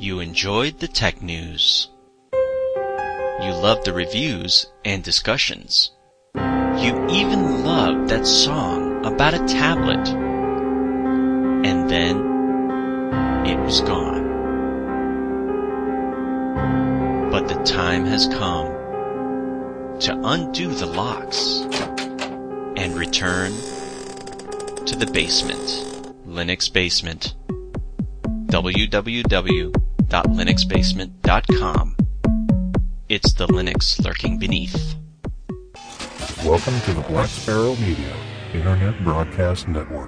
You enjoyed the tech news. You loved the reviews and discussions. You even loved that song about a tablet. And then it was gone. But the time has come to undo the locks and return to the basement. Linux Basement. www.linuxbasement.com. It's the Linux lurking beneath. Welcome to the Black Sparrow Media Internet Broadcast Network.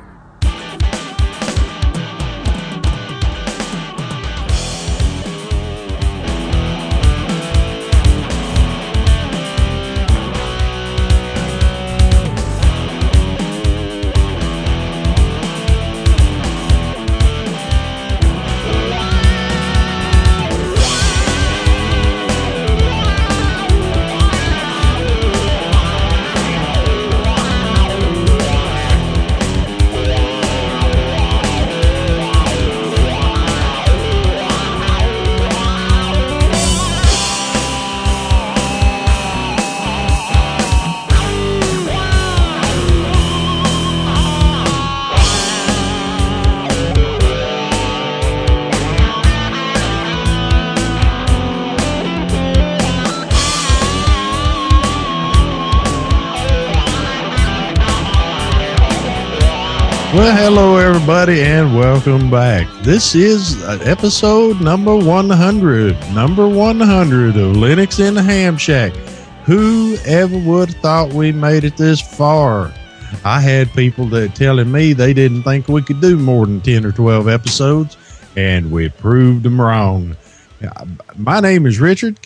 Well, hello everybody and welcome back. This is episode number 100. Number 100 of Linux in the Ham Shack. Who ever would have thought we made it this far? I had people that telling me they didn't think we could do more than 10 or 12 episodes, and we proved them wrong. My name is Richard,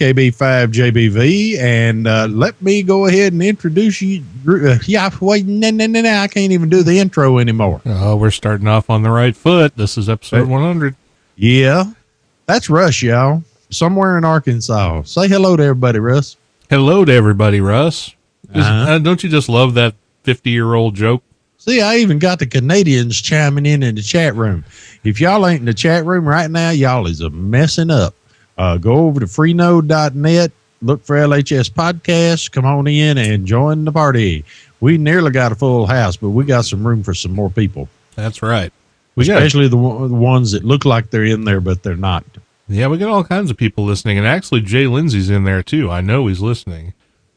KB5JBV, and let me go ahead and introduce you. Wait, no, I can't even do the intro anymore. Oh, we're starting off on the right foot. This is episode 100. Yeah, that's Russ, y'all. Somewhere in Arkansas. Say hello to everybody, Russ. Hello to everybody, Russ. Don't you just love that 50-year-old joke? See, I even got the Canadians chiming in the chat room. If y'all ain't in the chat room right now, y'all is messing up. Go over to freenode.net, look for LHS Podcast, come on in and join the party. We nearly got a full house, but we got some room for some more people. That's right. Especially the ones that look like they're in there, but they're not. Yeah, we got all kinds of people listening, and actually Jay Lindsay's in there too. I know he's listening.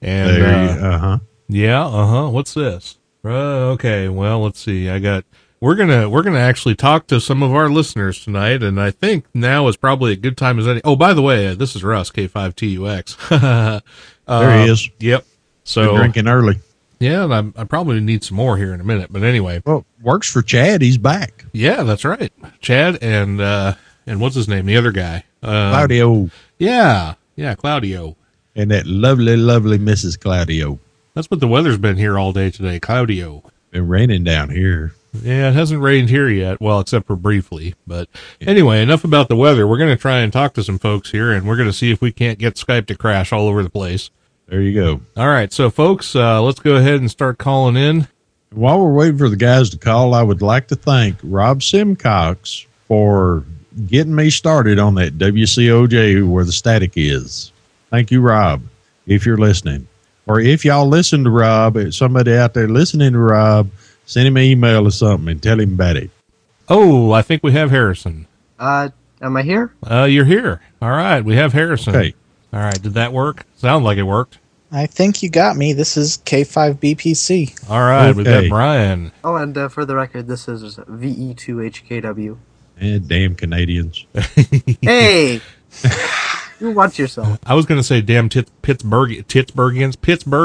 And what's this? Okay, well, let's see. We're gonna actually talk to some of our listeners tonight, and I think now is probably a good time as any. Oh, by the way, this is Russ, K5TUX. There he is. Yep. So been drinking early. Yeah, and I probably need some more here in a minute. But anyway, well, works for Chad. He's back. Yeah, that's right. Chad and what's his name? The other guy, Claudio. Yeah, Claudio. And that lovely, lovely Mrs. Claudio. That's what the weather's been here all day today, Claudio. Been raining down here. Yeah, it hasn't rained here yet. Well, except for briefly. But anyway, enough about the weather. We're going to try and talk to some folks here, and we're going to see if we can't get Skype to crash all over the place. There you go. All right, so folks, let's go ahead and start calling in. While we're waiting for the guys to call, I would like to thank Rob Simcox for getting me started on that WCOJ where the static is. Thank you, Rob, if you're listening. Or if y'all listen to Rob, somebody out there listening to Rob, send him an email or something and tell him about it. Oh, I think we have Harrison. Am I here? You're here. All right, we have Harrison. Okay. All right, did that work? Sound like it worked. I think you got me. This is K5BPC. All right, We've got Brian. Oh, and for the record, this is VE2HKW. Damn Canadians. Hey! You watch yourself. I was going to say damn Pittsburghians.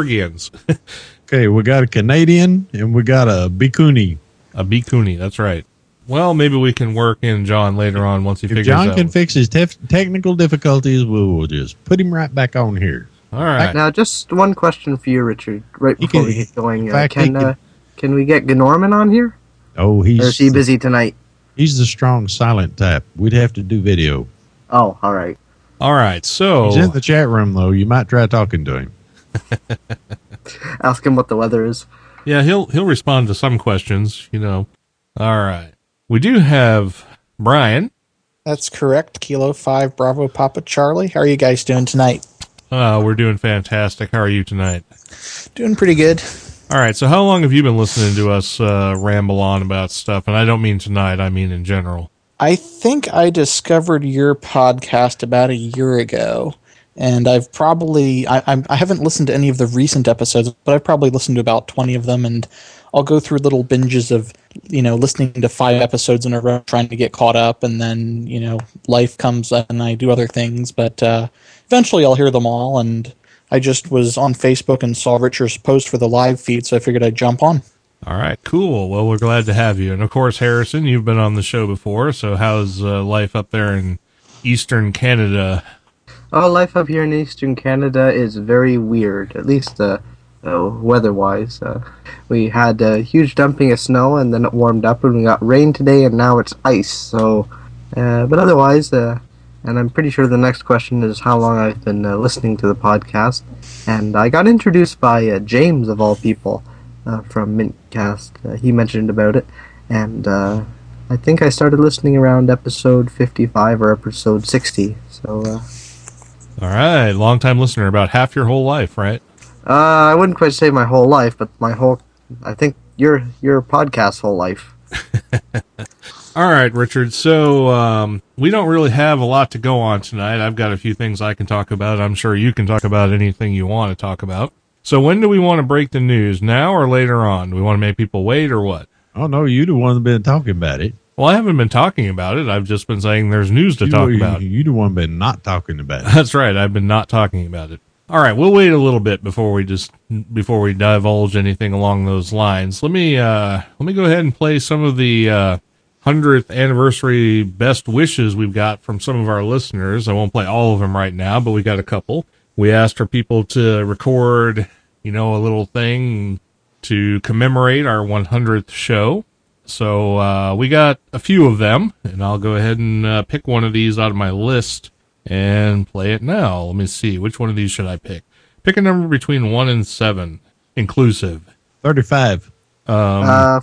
Okay, we got a Canadian and we got a Bikuni. A Bikuni, that's right. Well, maybe we can work in John later on once he figures out. If John can fix his technical difficulties, we'll just put him right back on here. All right. Now, just one question for you, Richard, right before we get going. Can we get Gnorman on here? Oh, or is he busy tonight? He's the strong silent type. We'd have to do video. Oh, all right. All right, so... He's in the chat room, though. You might try talking to him. Ask him what the weather is. Yeah, he'll respond to some questions, you know. All right. We do have Brian. That's correct. Kilo 5 Bravo Papa Charlie. How are you guys doing tonight? We're doing fantastic. How are you tonight? Doing pretty good. All right, so how long have you been listening to us ramble on about stuff? And I don't mean tonight, I mean in general. I think I discovered your podcast about a year ago, and I've probably I haven't listened to any of the recent episodes, but I've probably listened to about 20 of them, and I'll go through little binges of, listening to 5 episodes in a row, trying to get caught up, and then, life comes and I do other things, but eventually I'll hear them all, and I just was on Facebook and saw Richard's post for the live feed, so I figured I'd jump on. All right, cool. Well, we're glad to have you. And, of course, Harrison, you've been on the show before, so how's life up there in Eastern Canada? Oh, life up here in Eastern Canada is very weird, at least weather-wise. We had a huge dumping of snow, and then it warmed up, and we got rain today, and now it's ice. So, but otherwise, and I'm pretty sure the next question is how long I've been listening to the podcast. And I got introduced by James, of all people, from Mintcast. He mentioned about it, and I think I started listening around episode 55 or episode 60. So, all right, long-time listener, about half your whole life, right? I wouldn't quite say my whole life, but I think your podcast's whole life. All right, Richard. So we don't really have a lot to go on tonight. I've got a few things I can talk about. I'm sure you can talk about anything you want to talk about. So when do we want to break the news, now or later on? Do we want to make people wait or what? Oh, no, you're the one that's been talking about it. Well, I haven't been talking about it. I've just been saying there's news to talk about. You're the one been not talking about it. That's right. I've been not talking about it. All right, we'll wait a little bit before we divulge anything along those lines. Let me go ahead and play some of the 100th anniversary best wishes we've got from some of our listeners. I won't play all of them right now, but we got a couple. We asked for people to record, a little thing to commemorate our 100th show. So we got a few of them, and I'll go ahead and pick one of these out of my list and play it now. Let me see. Which one of these should I pick? Pick a number between 1 and 7, inclusive. 35. 5.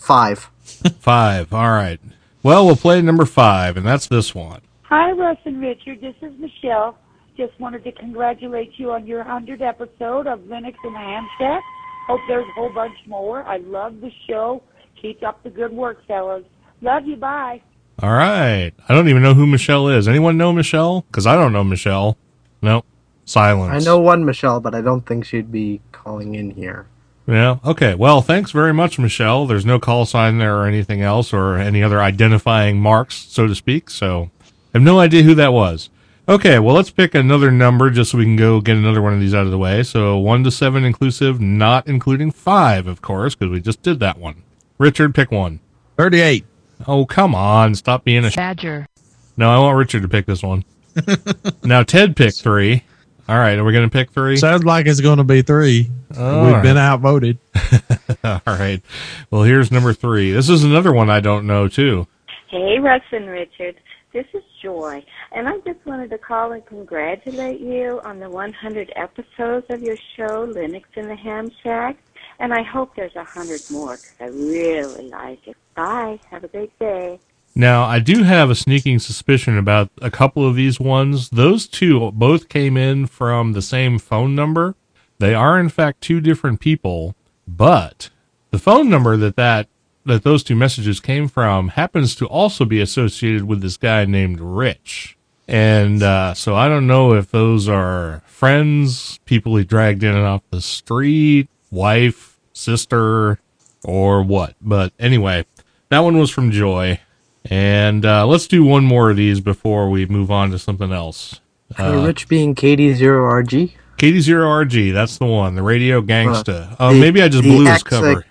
5. All right. Well, we'll play number 5, and that's this one. Hi, Russ and Richard. This is Michelle. Just wanted to congratulate you on your 100th episode of Linux in the Ham Shack. Hope there's a whole bunch more. I love the show. Keep up the good work, fellas. Love you. Bye. All right. I don't even know who Michelle is. Anyone know Michelle? Because I don't know Michelle. Nope. Silence. I know one Michelle, but I don't think she'd be calling in here. Yeah. Okay. Well, thanks very much, Michelle. There's no call sign there or anything else or any other identifying marks, so to speak. So I have no idea who that was. Okay. Well, let's pick another number just so we can go get another one of these out of the way. So 1 to 7 inclusive, not including 5, of course, because we just did that one. Richard, pick one. 38. Oh, come on. Stop being a badger. No, I want Richard to pick this one. Now, Ted picked 3. All right, are we going to pick 3? Sounds like it's going to be 3. We've been outvoted. All right. Well, here's number 3. This is another one I don't know, too. Hey, Russ and Richard. This is Joy, and I just wanted to call and congratulate you on the 100 episodes of your show, Linux in the Ham Shack, and I hope there's 100 more, because I really like it. Bye. Have a great day. Now, I do have a sneaking suspicion about a couple of these ones. Those two both came in from the same phone number. They are, in fact, 2 different people, but the phone number that those 2 messages came from happens to also be associated with this guy named Rich. And so I don't know if those are friends, people he dragged in and off the street, wife, sister, or what. But anyway, that one was from Joy. And let's do one more of these before we move on to something else. Rich being KD0RG? KD0RG, that's the one, the radio gangsta. Maybe I just blew his cover.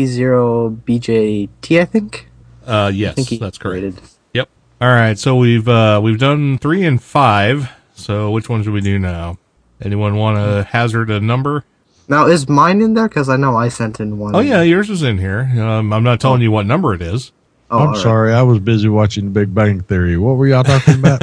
KD0BJT, I think? Yes, that's correct. Yep. All right, so we've done 3 and 5. So which one should we do now? Anyone want to hazard a number? Now, is mine in there? Because I know I sent in one. Oh, yeah, yours is in here. I'm not telling you what number it is. Oh, I'm sorry. I was busy watching The Big Bang Theory. What were y'all talking about?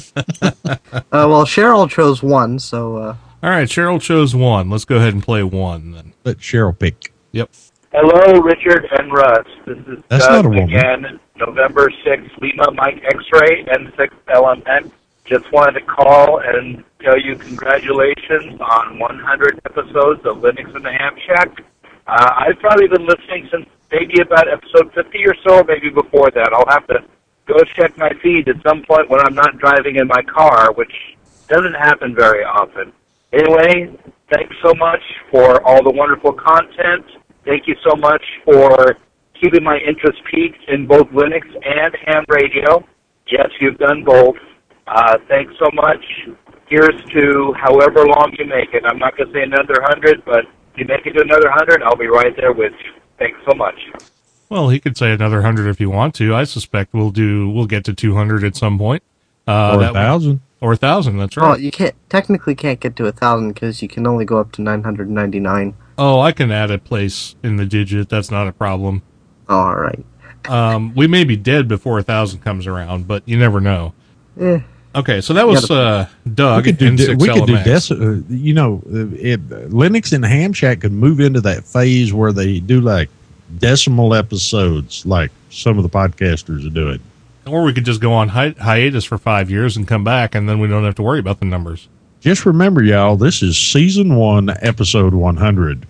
Well, Cheryl chose 1, so... All right, Cheryl chose 1. Let's go ahead and play 1 then. Let Cheryl pick. Yep. Hello, Richard and Russ. This is Doug again, November 6th, Lima Mike X-Ray, and 6th LMN. Just wanted to call and tell you congratulations on 100 episodes of Linux in the Ham Shack. I've probably been listening since maybe about episode 50 or so, maybe before that. I'll have to go check my feed at some point when I'm not driving in my car, which doesn't happen very often. Anyway, thanks so much for all the wonderful content. Thank you so much for keeping my interest peaked in both Linux and ham radio. Yes, you've done both. Thanks so much. Here's to however long you make it. I'm not going to say another 100, but if you make it to another 100, I'll be right there with you. Thanks so much. Well, he could say another 100 if you want to. I suspect we'll get to 200 at some point. Or 1,000. Or 1,000, that's right. Well, you technically can't get to 1,000 because you can only go up to 999. Oh, I can add a place in the digit. That's not a problem. All right. We may be dead before 1,000 comes around, but you never know. Yeah. Okay, so that was Doug at N6LMX. Linux in the Ham Shack could move into that phase where they do like decimal episodes, like some of the podcasters are doing. Or we could just go on hiatus for 5 years and come back, and then we don't have to worry about the numbers. Just remember, y'all, this is Season 1, Episode 100.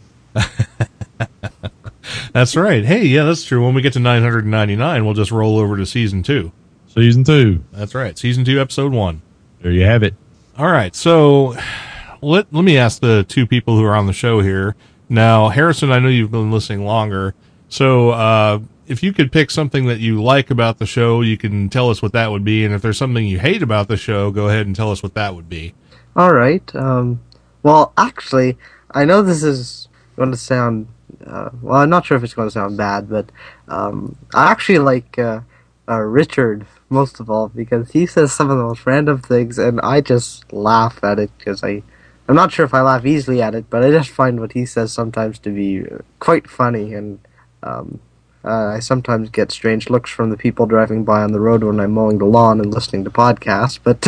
That's right. Hey, yeah, that's true. When we get to 999, we'll just roll over to Season 2. Season 2. That's right. Season 2, Episode 1. There you have it. All right. So let me ask the two people who are on the show here. Now, Harrison, I know you've been listening longer. So if you could pick something that you like about the show, you can tell us what that would be. And if there's something you hate about the show, go ahead and tell us what that would be. All right. Well, actually, I know this is going to sound... well, I'm not sure if it's going to sound bad, but I actually like Richard most of all because he says some of the most random things, and I just laugh at it because I'm not sure if I laugh easily at it, but I just find what he says sometimes to be quite funny, and I sometimes get strange looks from the people driving by on the road when I'm mowing the lawn and listening to podcasts. But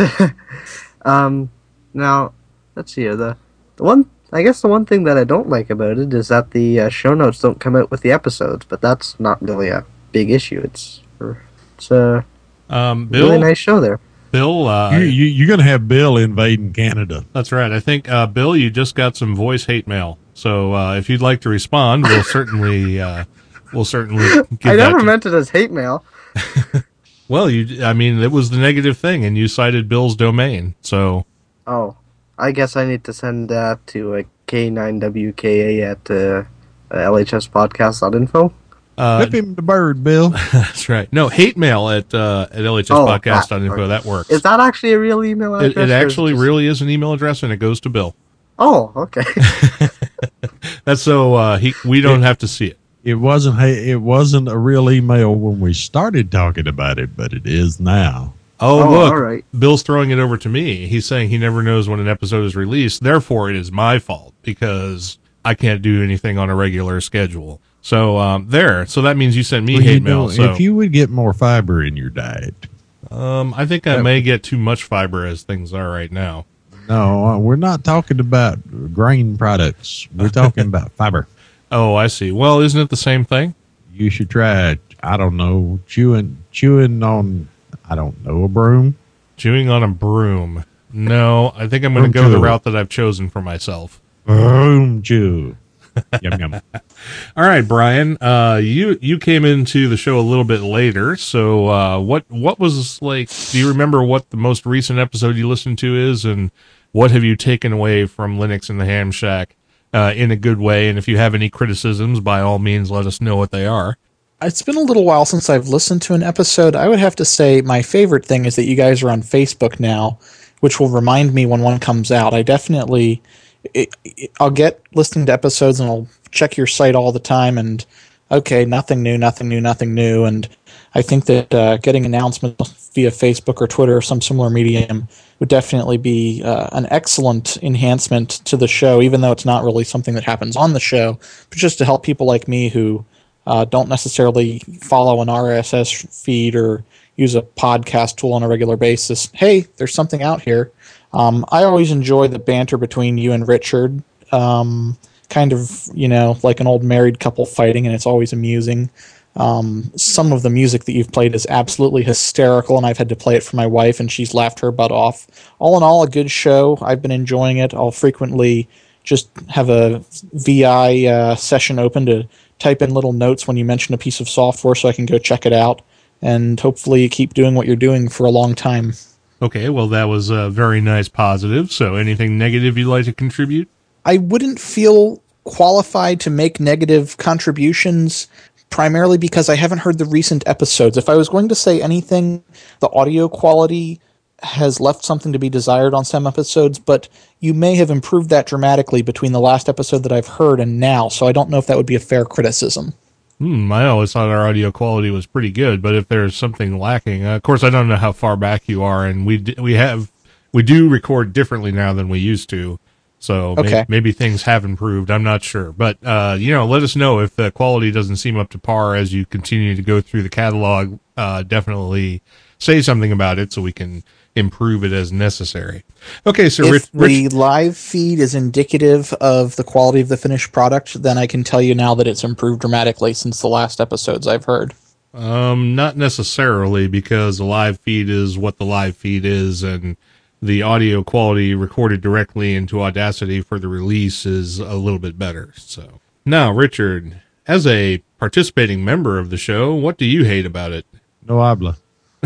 now, let's see here. I guess the one thing that I don't like about it is that the show notes don't come out with the episodes, but that's not really a big issue. It's a really nice show there. Bill, you're going to have Bill invading Canada. That's right. I think, Bill, you just got some voice hate mail. So if you'd like to respond, we'll certainly give I never meant it as hate mail. Well, it was the negative thing, and you cited Bill's domain. So. Oh, I guess I need to send that to K9WKA at LHSpodcast.info. Flip him the bird, Bill. That's right. No, hate mail at LHSpodcast.info. That works. Is that actually a real email address? It actually really is an email address, and it goes to Bill. Oh, okay. That's so we don't have to see it. It wasn't a real email when we started talking about it, but it is now. Oh, look, all right. Bill's throwing it over to me. He's saying he never knows when an episode is released. Therefore, it is my fault because I can't do anything on a regular schedule. So there. So that means you sent me hate mail. So if you would get more fiber in your diet, I think I may get too much fiber as things are right now. No, we're not talking about grain products. We're talking about fiber. Oh, I see. Well, isn't it the same thing? You should try, I don't know, chewing on, I don't know, a broom. Chewing on a broom. No, I think I'm going to go the route that I've chosen for myself. Broom chew. Yum, yum. All right, Brian, you came into the show a little bit later. So what was like, do you remember what the most recent episode you listened to is, and what have you taken away from Linux in the Ham Shack in a good way? And if you have any criticisms, by all means, let us know what they are. It's been a little while since I've listened to an episode. I would have to say my favorite thing is that you guys are on Facebook now, which will remind me when one comes out. I definitely... I'll get listening to episodes and I'll check your site all the time and okay, nothing new. And I think that getting announcements via Facebook or Twitter or some similar medium would definitely be an excellent enhancement to the show, even though it's not really something that happens on the show, but just to help people like me who don't necessarily follow an RSS feed or use a podcast tool on a regular basis. Hey, there's something out here. I always enjoy the banter between you and Richard, kind of, like an old married couple fighting, and it's always amusing. Some of the music that you've played is absolutely hysterical, and I've had to play it for my wife, and she's laughed her butt off. All in all, a good show. I've been enjoying it. I'll frequently just have a VI session open to type in little notes when you mention a piece of software so I can go check it out, and hopefully keep doing what you're doing for a long time. Okay, well, that was a very nice positive. So anything negative you'd like to contribute? I wouldn't feel qualified to make negative contributions, primarily because I haven't heard the recent episodes. If I was going to say anything, the audio quality has left something to be desired on some episodes, but you may have improved that dramatically between the last episode that I've heard and now, so I don't know if that would be a fair criticism. I always thought our audio quality was pretty good, but if there's something lacking, of course, I don't know how far back you are, and we do record differently now than we used to, so okay. maybe things have improved. I'm not sure, but let us know if the quality doesn't seem up to par as you continue to go through the catalog. Definitely say something about it so we can improve it as necessary. Okay, so if the live feed is indicative of the quality of the finished product, then I can tell you now that it's improved dramatically since the last episodes I've heard. Not necessarily, because the live feed is what the live feed is, and the audio quality recorded directly into Audacity for the release is a little bit better. So now, Richard, as a participating member of the show, what do you hate about it? No habla.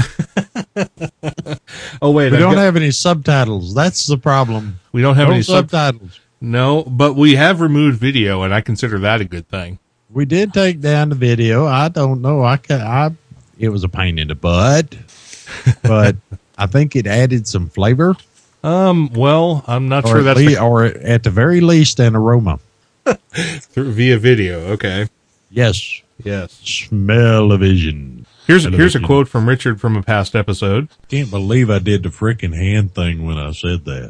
Oh, wait. We don't have any subtitles. That's the problem. We don't have any subtitles. No, but we have removed video, and I consider that a good thing. We did take down the video. I don't know. It was a pain in the butt, but I think it added some flavor. Well, I'm not sure that's or at the very least an aroma. Via video. Okay. Yes. Smell-o-vision. Here's a quote from Richard from a past episode. Can't believe I did the freaking hand thing when I said that.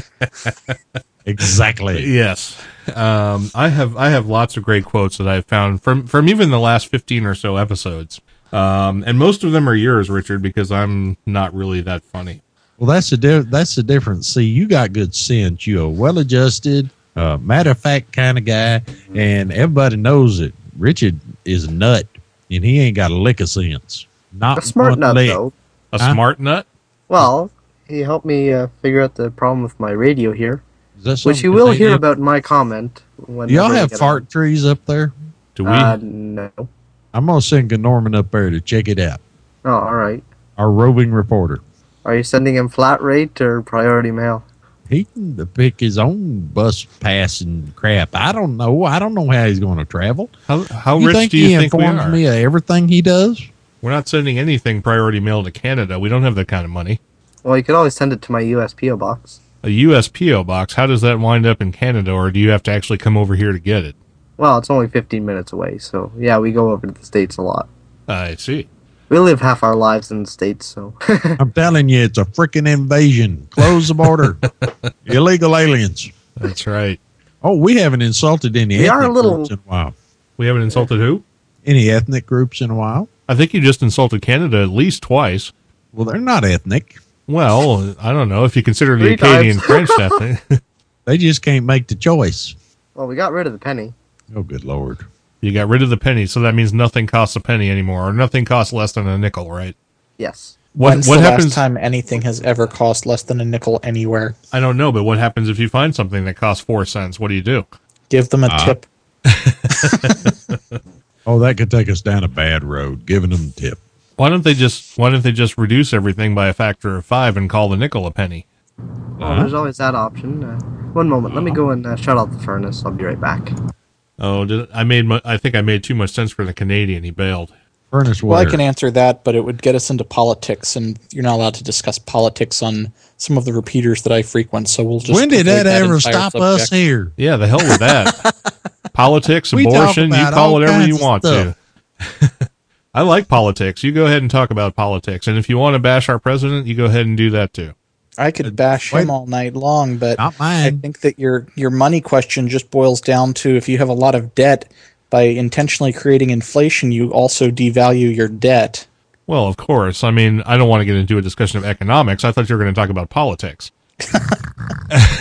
Exactly. Yes. I have lots of great quotes that I've found from even the last 15 or so episodes. And most of them are yours, Richard, because I'm not really that funny. Well, that's the difference. See, you got good sense. You're a well-adjusted, matter of fact kind of guy, and everybody knows it. Richard is a nut. And he ain't got a lick of sense. Not a smart nut, though. A smart nut? Well, he helped me figure out the problem with my radio here, which you will hear about in my comment. Do y'all have fart trees up there? Do we? No. I'm going to send Norman up there to check it out. Oh, all right. Our roving reporter. Are you sending him flat rate or priority mail? He can pick his own bus pass and crap. I don't know. I don't know how he's going to travel. How rich do you think we are? He informs me of everything he does. We're not sending anything priority mail to Canada. We don't have that kind of money. Well, you could always send it to my USPO box. A USPO box? How does that wind up in Canada, or do you have to actually come over here to get it? Well, it's only 15 minutes away, so yeah, we go over to the States a lot. I see. We live half our lives in the States, so. I'm telling you, it's a freaking invasion. Close the border. Illegal aliens. That's right. Oh, we haven't insulted any ethnic groups in a while. We haven't insulted who? Any ethnic groups in a while. I think you just insulted Canada at least twice. Well, they're not ethnic. Well, I don't know if you consider the Acadian French ethnic. They just can't make the choice. Well, we got rid of the penny. Oh, good Lord. You got rid of the penny, so that means nothing costs a penny anymore, or nothing costs less than a nickel, right? Yes. When's the last time anything has ever cost less than a nickel anywhere? I don't know, but what happens if you find something that costs 4 cents? What do you do? Give them a tip. Oh, that could take us down a bad road, giving them a tip. Why don't they just reduce everything by a factor of 5 and call the nickel a penny? Well, there's always that option. One moment, let me go and shut off the furnace. I'll be right back. Oh, I think I made too much sense for the Canadian. He bailed. Furnace well, I can answer that, but it would get us into politics, and you're not allowed to discuss politics on some of the repeaters that I frequent, so we'll just... When did that ever stop us here? Yeah, the hell with that. Politics, abortion, you call whatever you want to. I like politics. You go ahead and talk about politics, and if you want to bash our president, you go ahead and do that too. I could bash him all night long, but not mine. I think that your money question just boils down to if you have a lot of debt, by intentionally creating inflation, you also devalue your debt. Well, of course. I mean, I don't want to get into a discussion of economics. I thought you were going to talk about politics.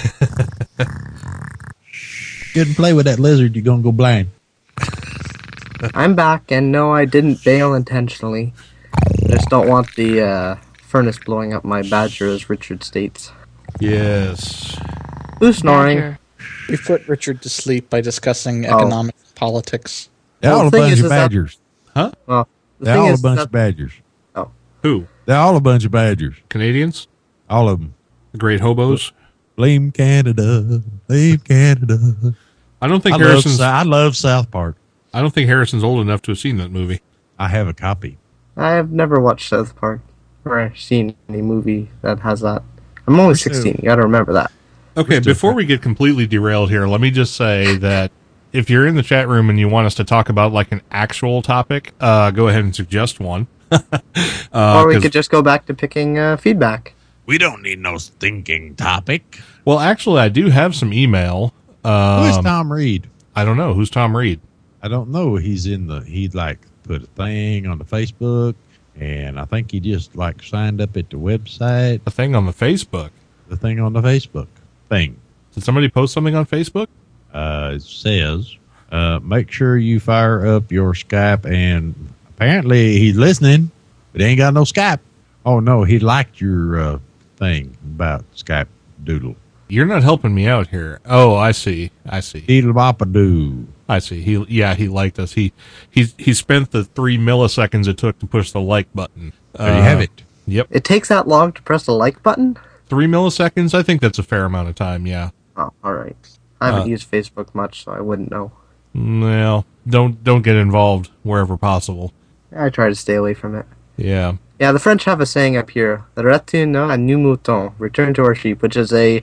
Good and play with that lizard, you're going to go blind. I'm back, and no, I didn't bail intentionally. I just don't want the furnace blowing up my badger, as Richard states. Yes. Who's snoring? Badger. We put Richard to sleep by discussing economic politics. They're all a bunch of badgers. Huh? Well, they're all a bunch of badgers. Oh. Who? They're all a bunch of badgers. Canadians? All of them. The Great Hobos? Blame Canada. Blame Canada. I don't think I love South Park. I don't think Harrison's old enough to have seen that movie. I have a copy. I have never watched South Park or seen any movie that has that. I'm only 16. You got to remember that. Okay, before we get completely derailed here, let me just say that if you're in the chat room and you want us to talk about like an actual topic, go ahead and suggest one. Or we could just go back to picking feedback. We don't need no stinking topic. Well, actually, I do have some email. Who is Tom Reed? I don't know. Who's Tom Reed? I don't know. He'd like put a thing on the Facebook, and I think he just like signed up at the website. A thing on the Facebook? The thing on the Facebook thing. Did somebody post something on Facebook? It says, make sure you fire up your Skype, and apparently he's listening, but he ain't got no Skype. Oh, no, he liked your thing about Skype Doodle. You're not helping me out here. Oh, I see. Doodle-bop-a-doo. I see. He liked us. He spent the 3 milliseconds it took to push the like button. There you have it. Yep. It takes that long to press the like button? 3 milliseconds? I think that's a fair amount of time, yeah. Oh, all right. I haven't used Facebook much, so I wouldn't know. Well, don't get involved wherever possible. I try to stay away from it. Yeah. Yeah, the French have a saying up here, "Retournons à nous moutons," return to our sheep, which is a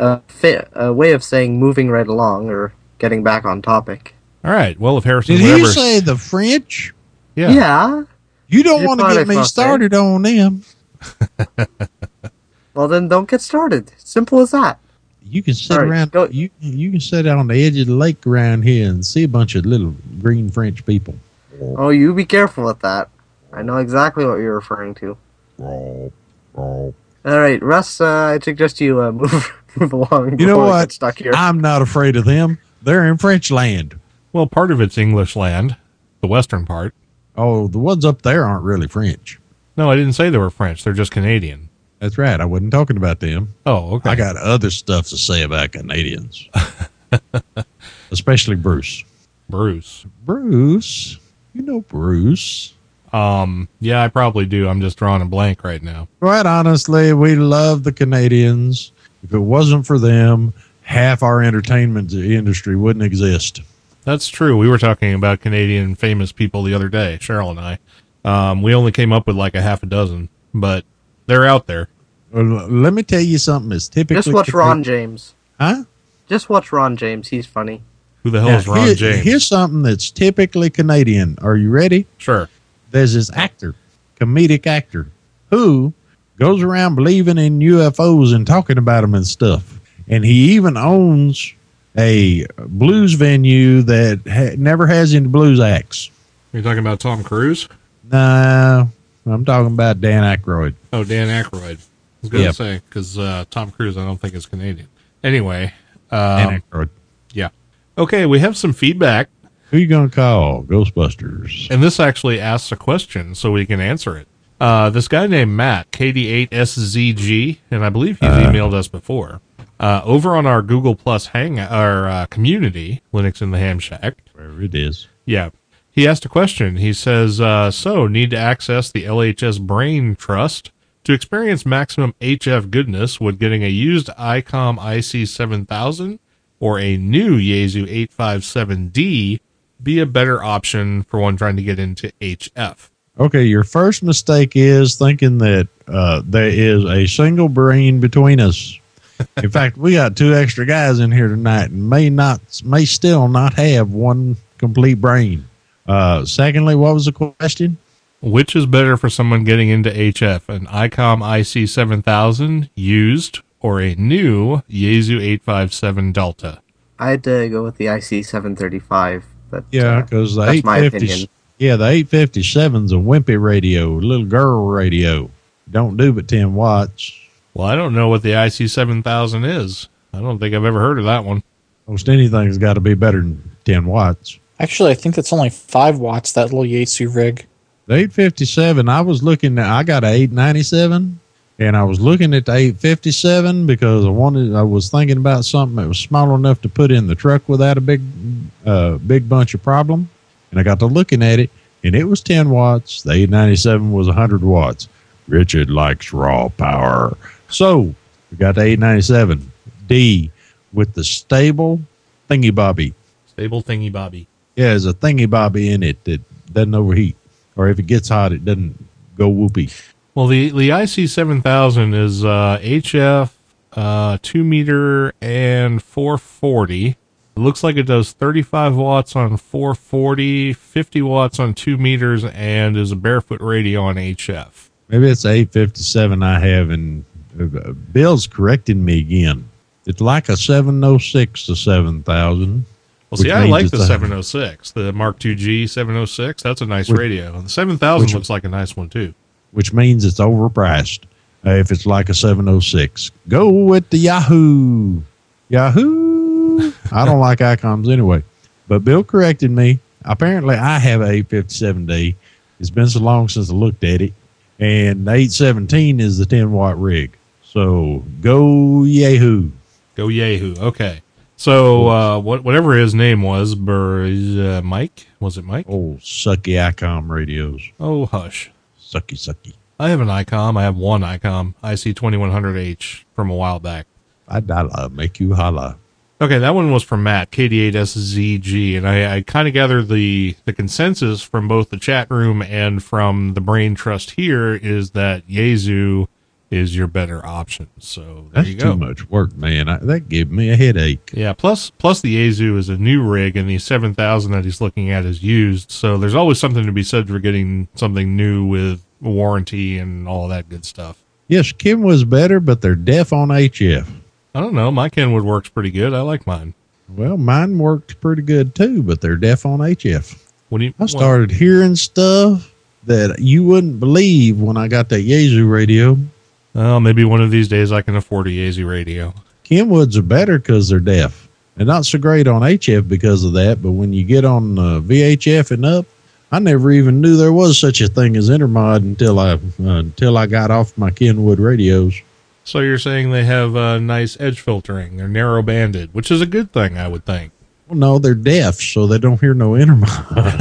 way of saying moving right along or getting back on topic. All right. Well, if Harrison Did he say the French? Yeah. Yeah. You don't want to get me started on them. Well, then don't get started. Simple as that. You can sit around. You can sit on the edge of the lake around here and see a bunch of little green French people. Oh, you be careful with that. I know exactly what you're referring to. All right, Russ. I suggest you move along. You know what? Get stuck here. I'm not afraid of them. They're in French land. Well, part of it's English land, the western part. Oh, the ones up there aren't really French. No, I didn't say they were French. They're just Canadian. That's right. I wasn't talking about them. Oh, okay. I got other stuff to say about Canadians. Especially Bruce. Bruce. You know Bruce. Yeah, I probably do. I'm just drawing a blank right now. Quite honestly, we love the Canadians. If it wasn't for them, half our entertainment industry wouldn't exist. That's true. We were talking about Canadian famous people the other day, Cheryl and I. We only came up with like a half a dozen, but they're out there. Well, let me tell you something. It's typically just watch Ron James. Huh? Just watch Ron James. He's funny. Who the hell is Ron James? Here's something that's typically Canadian. Are you ready? Sure. There's this comedic actor, who goes around believing in UFOs and talking about them and stuff. And he even owns a blues venue that never has any blues acts. You're talking about Tom Cruise? No, I'm talking about Dan Aykroyd. Oh, Dan Aykroyd. I was going to say, because Tom Cruise I don't think is Canadian. Anyway. Dan Aykroyd. Yeah. Okay, we have some feedback. Who are you going to call? Ghostbusters. And this actually asks a question so we can answer it. This guy named Matt, KD8SZG, and I believe he's emailed us before. Over on our Google Plus our community, Linux in the Ham Shack. Wherever it is. Yeah. He asked a question. He says, so need to access the LHS Brain Trust. To experience maximum HF goodness, would getting a used ICOM IC7000 or a new Yaesu 857D be a better option for one trying to get into HF? Okay, your first mistake is thinking that there is a single brain between us. In fact, we got 2 extra guys in here tonight and may still not have one complete brain. Secondly, what was the question? Which is better for someone getting into HF, an ICOM IC7000 used or a new Yaesu 857 Delta? I had to go with the IC735. But, yeah, because the 850s, the 857's a wimpy radio, little girl radio. Don't do but 10 watts. Well, I don't know what the IC7000 is. I don't think I've ever heard of that one. Most anything's got to be better than 10 watts. Actually, I think that's only 5 watts, that little Yaesu rig. The 857, I was looking at, I got an 897, and I was looking at the 857 because I was thinking about something that was small enough to put in the truck without a big bunch of problem. And I got to looking at it, and it was 10 watts. The 897 was 100 watts. Richard likes raw power. So we got the 897D with the stable thingy bobby. Stable thingy bobby. Yeah, there's a thingy bobby in it that doesn't overheat. Or if it gets hot, it doesn't go whoopee. Well, the IC7000 is HF 2 meter and 440. It looks like it does 35 watts on 440, 50 watts on 2 meters, and is a barefoot radio on HF. Maybe it's 857 I have, and Bill's correcting me again. It's like a 706 to 7000. Well, see, I like the 706, the Mark IIG 706. That's a nice radio. The 7000 looks like a nice one, too. Which means it's overpriced if it's like a 706. Go with the Yahoo! Yahoo! I don't like ICOMs anyway. But Bill corrected me. Apparently, I have a 857D. It's been so long since I looked at it. And the 817 is the 10-watt rig. So, go Yahoo! Go Yahoo! Okay. So, whatever his name was, Mike? Was it Mike? Oh, sucky ICOM radios. Oh, hush. Sucky. I have an ICOM. I have one ICOM, IC2100H, from a while back. I'd make you holla. Okay, that one was from Matt, KD8SZG, and I kind of gathered the consensus from both the chat room and from the brain trust here is that Yaesu is your better option. So there you go. That's too much work, man. That gave me a headache. Yeah, plus the Yaesu is a new rig, and the 7000 that he's looking at is used, so there's always something to be said for getting something new with warranty and all of that good stuff. Yes, Kenwood's better, but they're deaf on HF. I don't know. My Kenwood works pretty good. I like mine. Well, mine worked pretty good too, but they're deaf on HF. I started hearing stuff that you wouldn't believe when I got that Yaesu radio. Well, maybe one of these days I can afford a Yaesu radio. Kenwoods are better because they're deaf. They're not so great on HF because of that, but when you get on VHF and up, I never even knew there was such a thing as Intermod until I got off my Kenwood radios. So you're saying they have nice edge filtering. They're narrow banded, which is a good thing, I would think. Well, no, they're deaf, so they don't hear no Intermod.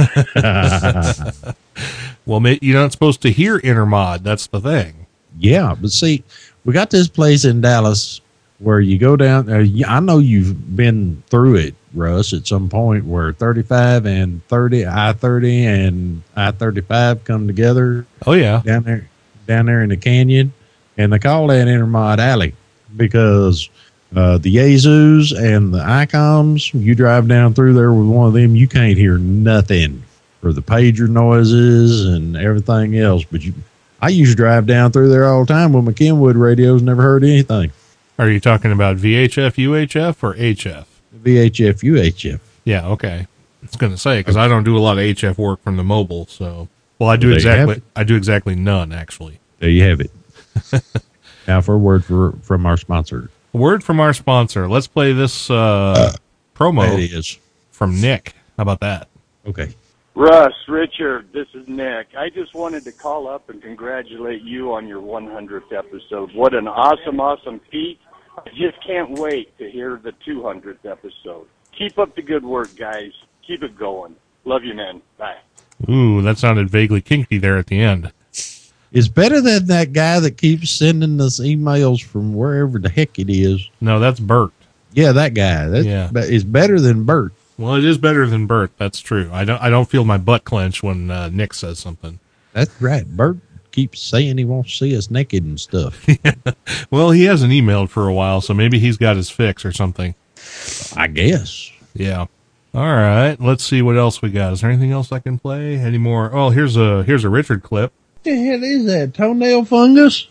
Well, you're not supposed to hear Intermod. That's the thing. Yeah, but see, we got this place in Dallas where you go down. I know you've been through it, Russ, at some point where 35 and 30, I-30 and I-35 come together. Oh, yeah. Down there in the canyon. And they call that Intermod Alley because the Yaesus and the ICOMs, you drive down through there with one of them, you can't hear nothing for the pager noises and everything else. But I used to drive down through there all the time with my Kenwood radios, never heard anything. Are you talking about VHF, UHF, or HF? VHF, UHF. Yeah, okay. I was going to say, because I don't do a lot of HF work from the mobile, so... Well, I do exactly none, actually. There you have it. Now for a word from our sponsor. A word from our sponsor. Let's play this promo from Nick. How about that? Okay. Russ, Richard, this is Nick. I just wanted to call up and congratulate you on your 100th episode. What an awesome feat. I just can't wait to hear the 200th episode. Keep up the good work, guys. Keep it going. Love you, man. Bye. Ooh, that sounded vaguely kinky there at the end. It's better than that guy that keeps sending us emails from wherever the heck it is. No, that's Bert. Yeah, that guy. It's better than Bert. Well, it is better than Bert. That's true. I don't feel my butt clench when Nick says something. That's right. Bert keeps saying he wants to see us naked and stuff. Well, he hasn't emailed for a while, so maybe he's got his fix or something. I guess. Yeah. All right. Let's see what else we got. Is there anything else I can play? Any more? Oh, here's a Richard clip. What the hell is that? Toenail fungus?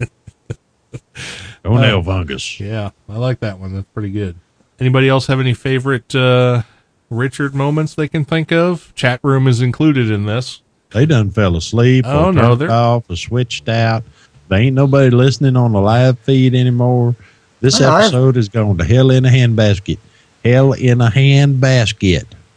Toenail fungus. Yeah, I like that one. That's pretty good. Anybody else have any favorite Richard moments they can think of? Chat room is included in this. They done fell asleep. Oh, no. They're off or switched out. There ain't nobody listening on the live feed anymore. This episode is going to hell in a handbasket. Hell in a handbasket.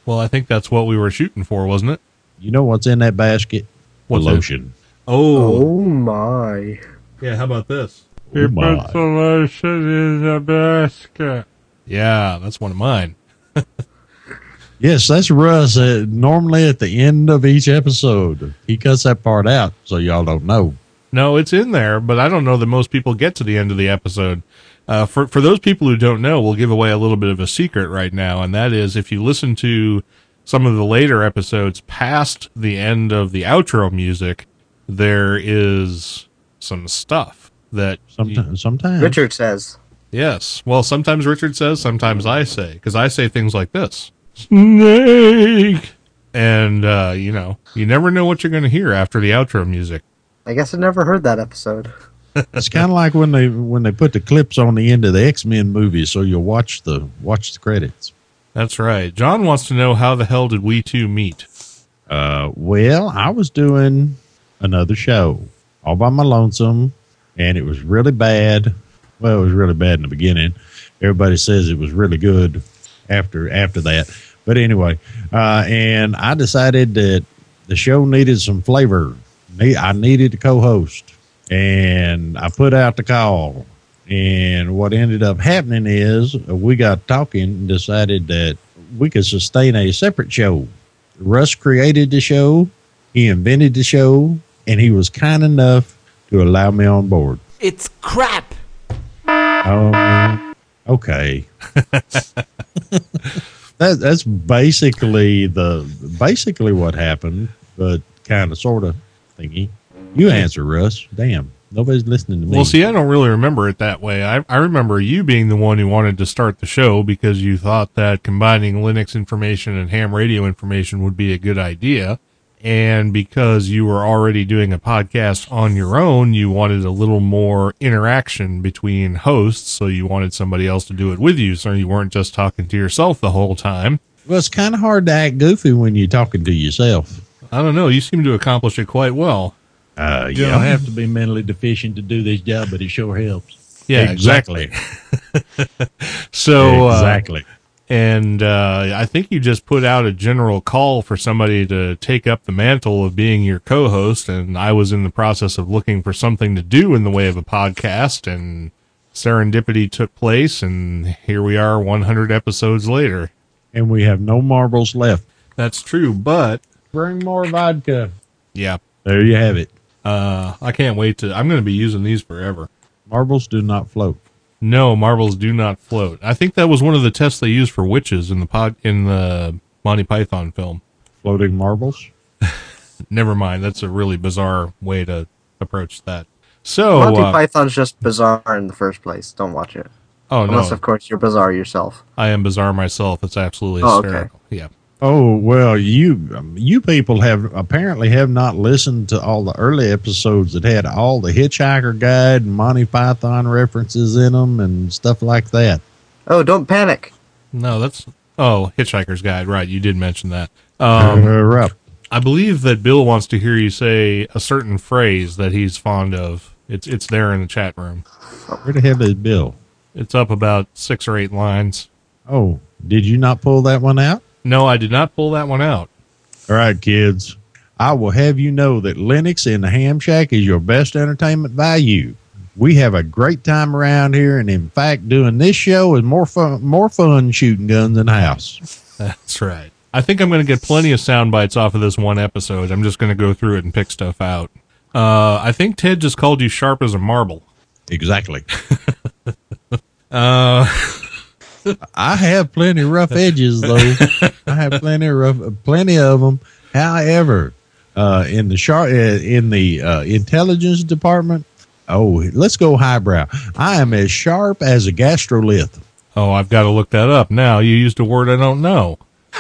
Well, I think that's what we were shooting for, wasn't it? You know what's in that basket? What's lotion. Oh my. Yeah, how about this? He puts the lotion in the basket. Yeah, that's one of mine. Yes, that's Russ. Normally at the end of each episode, he cuts that part out so y'all don't know. No, it's in there, but I don't know that most people get to the end of the episode. For those people who don't know, we'll give away a little bit of a secret right now, and that is if you listen to some of the later episodes past the end of the outro music, there is some stuff that... Sometimes. Richard says. Yes. Well, sometimes Richard says, sometimes I say, because I say things like this. Snake! And, you never know what you're going to hear after the outro music. I guess I never heard that episode. It's kind of like when they put the clips on the end of the X-Men movies, so you'll watch the credits. That's right. John wants to know, how the hell did we two meet? Well, I was doing another show all by my lonesome, and it was really bad. Well, it was really bad in the beginning. Everybody says it was really good after that. But anyway, and I decided that the show needed some flavor. I needed a co-host, and I put out the call. And what ended up happening is we got talking and decided that we could sustain a separate show. Russ created the show, he invented the show, and he was kind enough to allow me on board. It's crap. Okay. That's basically what happened, but kind of, sort of thingy. You answer, Russ. Damn. Nobody's listening to me. Well, see, I don't really remember it that way. I remember you being the one who wanted to start the show because you thought that combining Linux information and ham radio information would be a good idea. And because you were already doing a podcast on your own, you wanted a little more interaction between hosts, so you wanted somebody else to do it with you, so you weren't just talking to yourself the whole time. Well, it's kind of hard to act goofy when you're talking to yourself. I don't know. You seem to accomplish it quite well. You don't have to be mentally deficient to do this job, but it sure helps. Yeah, exactly. So, exactly. And I think you just put out a general call for somebody to take up the mantle of being your co-host, and I was in the process of looking for something to do in the way of a podcast, and serendipity took place, and here we are 100 episodes later. And we have no marbles left. That's true, but... Bring more vodka. Yeah. There you have it. I can't wait to... I'm going to be using these forever. Marbles do not float. No, marbles do not float. I think that was one of the tests they used for witches in the Monty Python film. Floating marbles? Never mind. That's a really bizarre way to approach that. So Monty Python's just bizarre in the first place. Don't watch it. Oh, Unless, no. of course, you're bizarre yourself. I am bizarre myself. It's absolutely hysterical. Okay. Yeah. Oh, well, you people apparently have not listened to all the early episodes that had all the Hitchhiker Guide and Monty Python references in them and stuff like that. Oh, don't panic. No, that's... Oh, Hitchhiker's Guide. Right, you did mention that. Right. I believe that Bill wants to hear you say a certain phrase that he's fond of. It's there in the chat room. Where the hell is Bill? It's up about 6 or 8 lines. Oh, did you not pull that one out? No, I did not pull that one out. All right, kids. I will have you know that Linux in the Ham Shack is your best entertainment value. We have a great time around here, and in fact, doing this show is more fun shooting guns in the house. That's right. I think I'm going to get plenty of sound bites off of this one episode. I'm just going to go through it and pick stuff out. I think Ted just called you sharp as a marble. Exactly. I have plenty rough edges, though. I have plenty of them. However, in the intelligence department, let's go highbrow. I am as sharp as a gastrolith. Oh, I've got to look that up now. You used a word I don't know.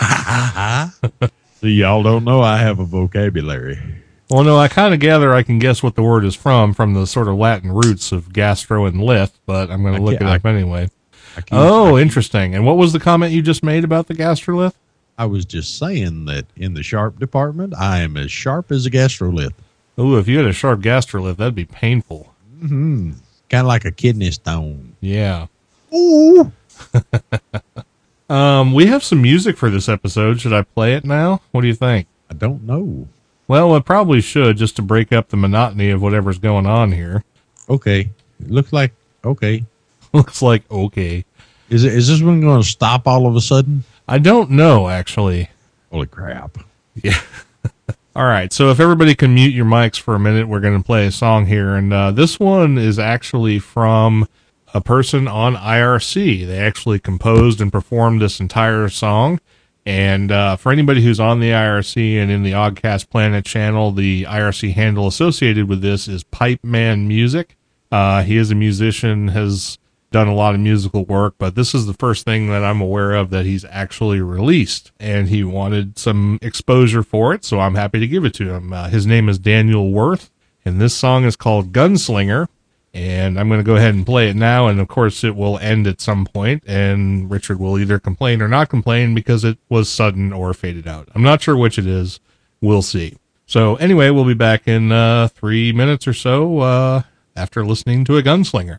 So y'all don't know I have a vocabulary. Well, no, I kind of gather I can guess what the word is from the sort of Latin roots of gastro and lith, but I'm going to look it up anyway. Interesting. And what was the comment you just made about the gastrolith? I was just saying that in the sharp department, I am as sharp as a gastrolith. Ooh, if you had a sharp gastrolith, that'd be painful. Mm-hmm. Kind of like a kidney stone. Yeah. Ooh. We have some music for this episode. Should I play it now? What do you think? I don't know. Well, I probably should, just to break up the monotony of whatever's going on here. Okay. It looks like okay. Looks like okay. Is this one going to stop all of a sudden? I don't know, actually. Holy crap. Yeah. All right, so if everybody can mute your mics for a minute, we're going to play a song here. And this one is actually from a person on IRC. They actually composed and performed this entire song. And for anybody who's on the IRC and in the Oddcast Planet channel, the IRC handle associated with this is Pipe Man Music. He is a musician, has done a lot of musical work, but this is the first thing that I'm aware of that he's actually released, and he wanted some exposure for it, so I'm happy to give it to him. His name is Daniel Worth, and this song is called Gunslinger, and I'm going to go ahead and play it now, and of course it will end at some point, and Richard will either complain or not complain because it was sudden or faded out. I'm not sure which it is. We'll see. So anyway, we'll be back in 3 minutes or so after listening to a gunslinger.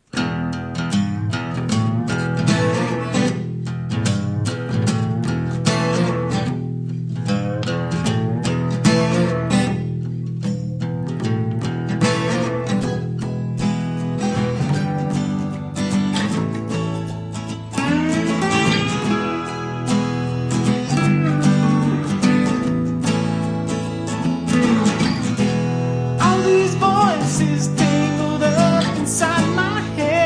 All these voices tangled up inside my head.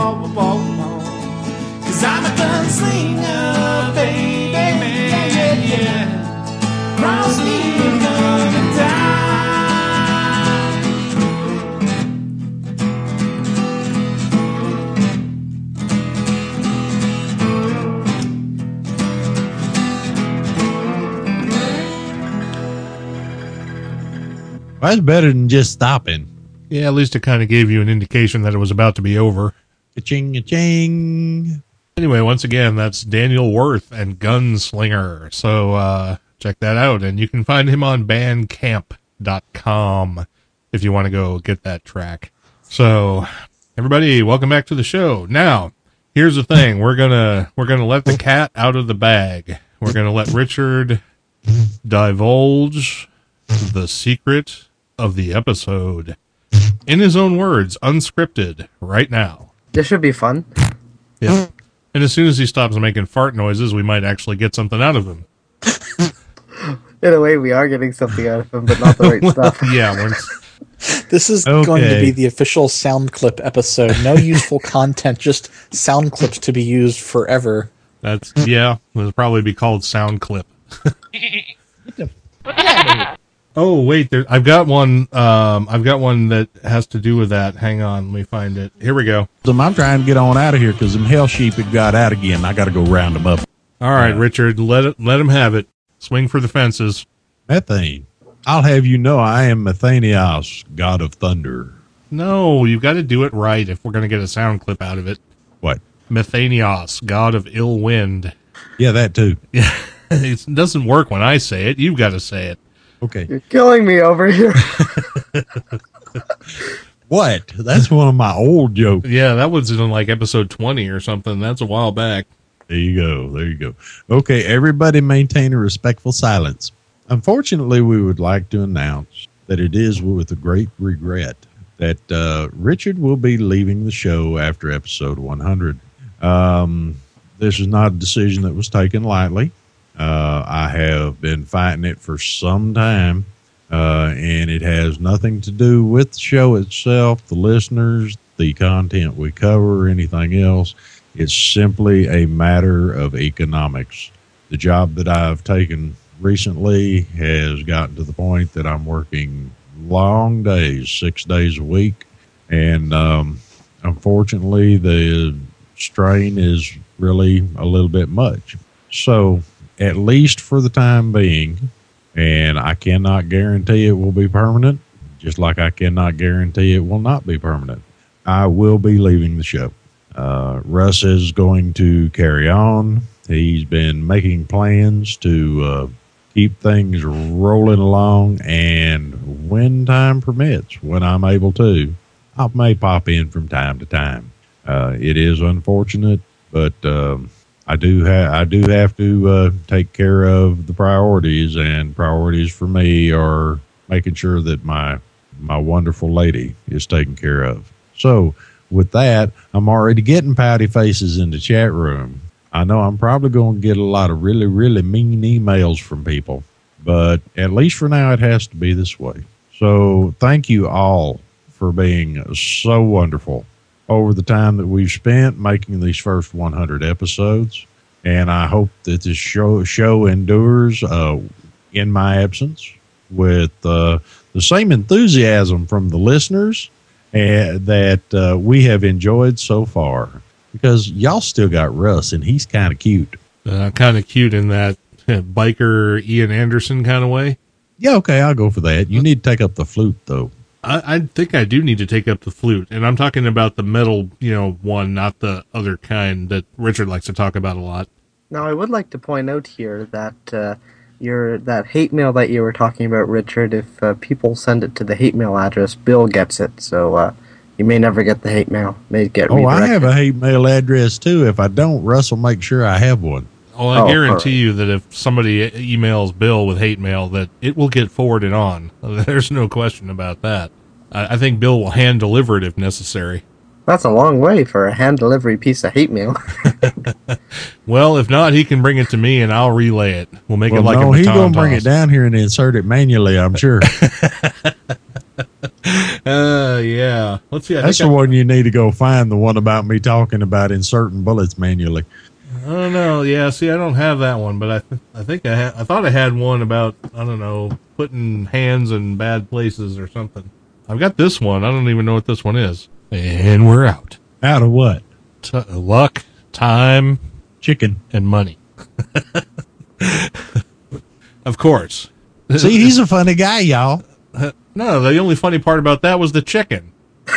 'Cause I'm a gunslinger, baby, yeah. Cross me, you're gonna die. Well, that's better than just stopping. Yeah, at least it kind of gave you an indication that it was about to be over. Ka-ching, ka-ching. Anyway, once again, that's Daniel Worth and Gunslinger. So check that out. And you can find him on bandcamp.com if you want to go get that track. So everybody, welcome back to the show. Now, here's the thing. We're gonna let the cat out of the bag. We're gonna let Richard divulge the secret of the episode. In his own words, unscripted, right now. This should be fun. Yeah. And as soon as he stops making fart noises, we might actually get something out of him. In a way, we are getting something out of him, but not the right stuff. Yeah. This is going to be the official sound clip episode. No useful content, just sound clips to be used forever. It'll probably be called Sound Clip. Oh, wait, I've got one that has to do with that. Hang on, let me find it. Here we go. I'm trying to get on out of here because them hell sheep had got out again. I got to go round them up. All right, Richard, let him have it. Swing for the fences. Methane. I'll have you know I am Methanios, god of thunder. No, you've got to do it right if we're going to get a sound clip out of it. What? Methanios, god of ill wind. Yeah, that too. Yeah, it doesn't work when I say it. You've got to say it. Okay. You're killing me over here. What? That's one of my old jokes. Yeah, that was in like episode 20 or something. That's a while back. There you go. Okay, everybody maintain a respectful silence. Unfortunately, we would like to announce that it is with a great regret that Richard will be leaving the show after episode 100. This is not a decision that was taken lightly. I have been fighting it for some time, and it has nothing to do with the show itself, the listeners, the content we cover, or anything else. It's simply a matter of economics. The job that I've taken recently has gotten to the point that I'm working long days, 6 days a week, and unfortunately the strain is really a little bit much. So at least for the time being, and I cannot guarantee it will be permanent, just like I cannot guarantee it will not be permanent, I will be leaving the show. Russ is going to carry on. He's been making plans to keep things rolling along, and when time permits, when I'm able to, I may pop in from time to time. It is unfortunate, but I do have to take care of the priorities, and priorities for me are making sure that my wonderful lady is taken care of. So with that, I'm already getting pouty faces in the chat room. I know I'm probably going to get a lot of really, really mean emails from people, but at least for now, it has to be this way. So thank you all for being so wonderful over the time that we've spent making these first 100 episodes. And I hope that this show endures in my absence with the same enthusiasm from the listeners that we have enjoyed so far. Because y'all still got Russ, and he's kind of cute. Kind of cute in that biker Ian Anderson kind of way. Yeah, okay, I'll go for that. You need to take up the flute, though. I think I do need to take up the flute, and I'm talking about the metal, one, not the other kind that Richard likes to talk about a lot. Now, I would like to point out here that that hate mail that you were talking about, Richard, if people send it to the hate mail address, Bill gets it, so you may never get the hate mail. It may get redirected. I have a hate mail address, too. If I don't, Russ will make sure I have one. Oh, I guarantee you that if somebody emails Bill with hate mail, that it will get forwarded on. There's no question about that. I think Bill will hand deliver it if necessary. That's a long way for a hand delivery piece of hate mail. Well, if not, he can bring it to me and I'll relay it. We'll make it like a baton he's going to toss. bring it down here and insert it manually, I'm sure. Yeah. Let's see. That's the one you need to go find, the one about me talking about inserting bullets manually. I don't know. Yeah, see, I don't have that one, but I think I thought I had one about, I don't know, putting hands in bad places or something. I've got this one. I don't even know what this one is. And we're out. Out of what? Luck, time, chicken, and money. Of course. See, he's a funny guy, y'all. No, the only funny part about that was the chicken.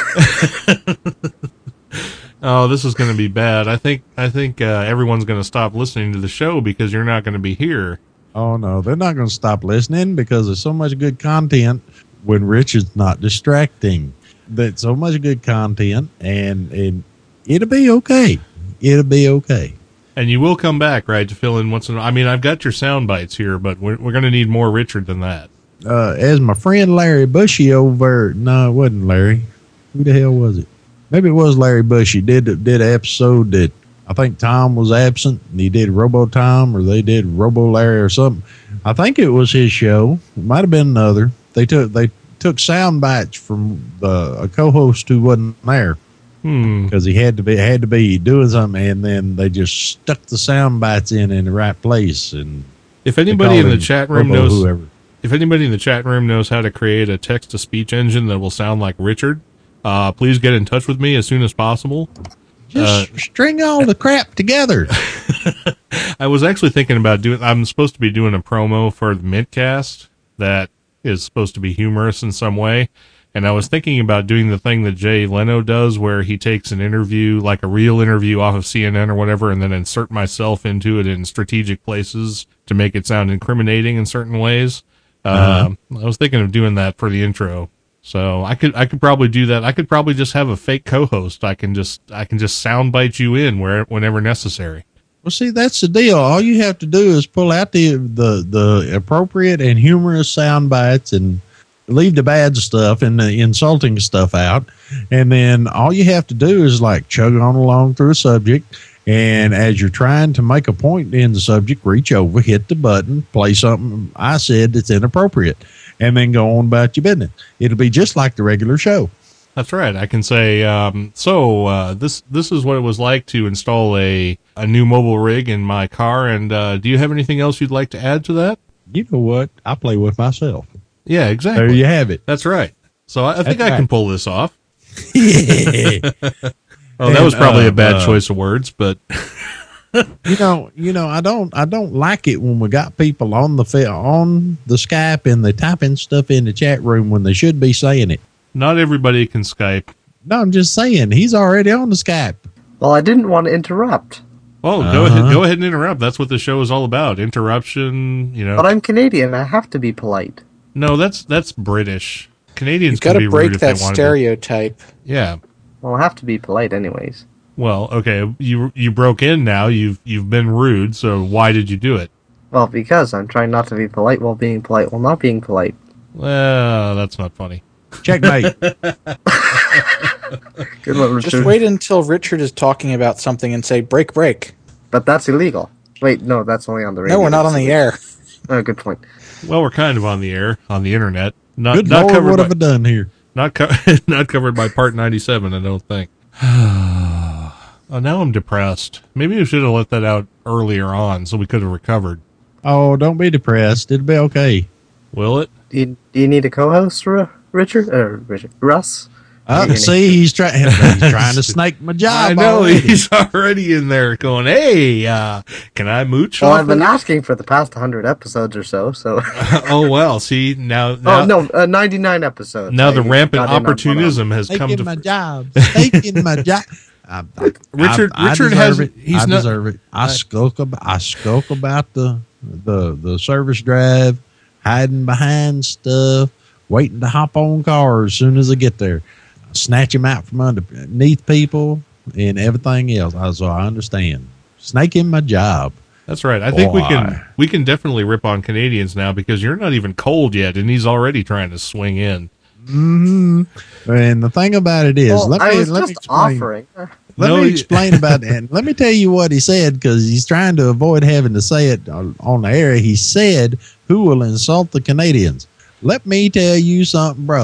Oh, this is going to be bad. I think everyone's going to stop listening to the show because you're not going to be here. Oh, no, they're not going to stop listening because there's so much good content when Richard's not distracting. There's so much good content, and it'll be okay. It'll be okay. And you will come back, right, to fill in once in a while. I mean, I've got your sound bites here, but we're going to need more Richard than that. As my friend Larry Bushy over, no, it wasn't Larry. Who the hell was it? Maybe it was Larry Bushy. Did an episode that I think Tom was absent, and he did Robo Tom, or they did Robo Larry or something. I think it was his show. It might have been another. They took sound bites from a co-host who wasn't there because he had to be doing something, and then they just stuck the sound bites in the right place. And if anybody in the chat room knows how to create a text-to-speech engine that will sound like Richard, please get in touch with me as soon as possible. Just string all the crap together. I was actually thinking about I'm supposed to be doing a promo for the Mintcast that is supposed to be humorous in some way. And I was thinking about doing the thing that Jay Leno does where he takes an interview, like a real interview off of CNN or whatever, and then insert myself into it in strategic places to make it sound incriminating in certain ways. I was thinking of doing that for the intro. So I could probably do that. I could probably just have a fake co-host. I can just soundbite you in whenever necessary. Well, see, that's the deal. All you have to do is pull out the appropriate and humorous sound bites and leave the bad stuff and the insulting stuff out. And then all you have to do is like chug on along through a subject. And as you're trying to make a point in the subject, reach over, hit the button, play something I said that's inappropriate, and then go on about your business. It'll be just like the regular show. That's right. I can say, this is what it was like to install a new mobile rig in my car. And do you have anything else you'd like to add to that? You know what? I play with myself. Yeah, exactly. There you have it. That's right. So I think I can pull this off. Yeah. Well, that was probably a bad choice of words, but you know, I don't like it when we got people on the Skype and they typing stuff in the chat room when they should be saying it. Not everybody can Skype. No, I'm just saying he's already on the Skype. Well, I didn't want to interrupt. Oh, go ahead and interrupt. That's what the show is all about. Interruption, you know. But I'm Canadian. I have to be polite. No, that's British. Canadians got can to be break rude if that they want stereotype. Yeah. Well, I have to be polite anyways. Well, okay, you broke in now. You've been rude. So why did you do it? Well, because I'm trying not to be polite while being polite while not being polite. Well, that's not funny. Checkmate. Good one, Richard. Just wait until Richard is talking about something and say break. But that's illegal. Wait, no, that's only on the radio. No, we're not on the air. Oh, good point. Well, we're kind of on the air, on the internet. Good Lord, what have I done here? Not covered by Part 97, I don't think. Oh, now I'm depressed. Maybe we should have let that out earlier on so we could have recovered. Oh, don't be depressed. It'll be okay. Will it? Do you need a co-host, Richard? Russ? See, he's trying to snake my job. I know, he's already in there going, hey, can I mooch? Well, I've been asking for the past 100 episodes or so. Oh, well, see, now 99 episodes. Now the rampant opportunism has come to... Taking my job. Richard has... I deserve it. I skulk about the service drive, hiding behind stuff, waiting to hop on cars as soon as I get there. Snatch him out from underneath people and everything else. So I understand. Snaking my job. That's right. I think we can definitely rip on Canadians now because you're not even cold yet, and he's already trying to swing in. Mm-hmm. And the thing about it is, let me explain. Let me explain about it. And let me tell you what he said, because he's trying to avoid having to say it on the air. He said, "Who will insult the Canadians?" Let me tell you something, brother.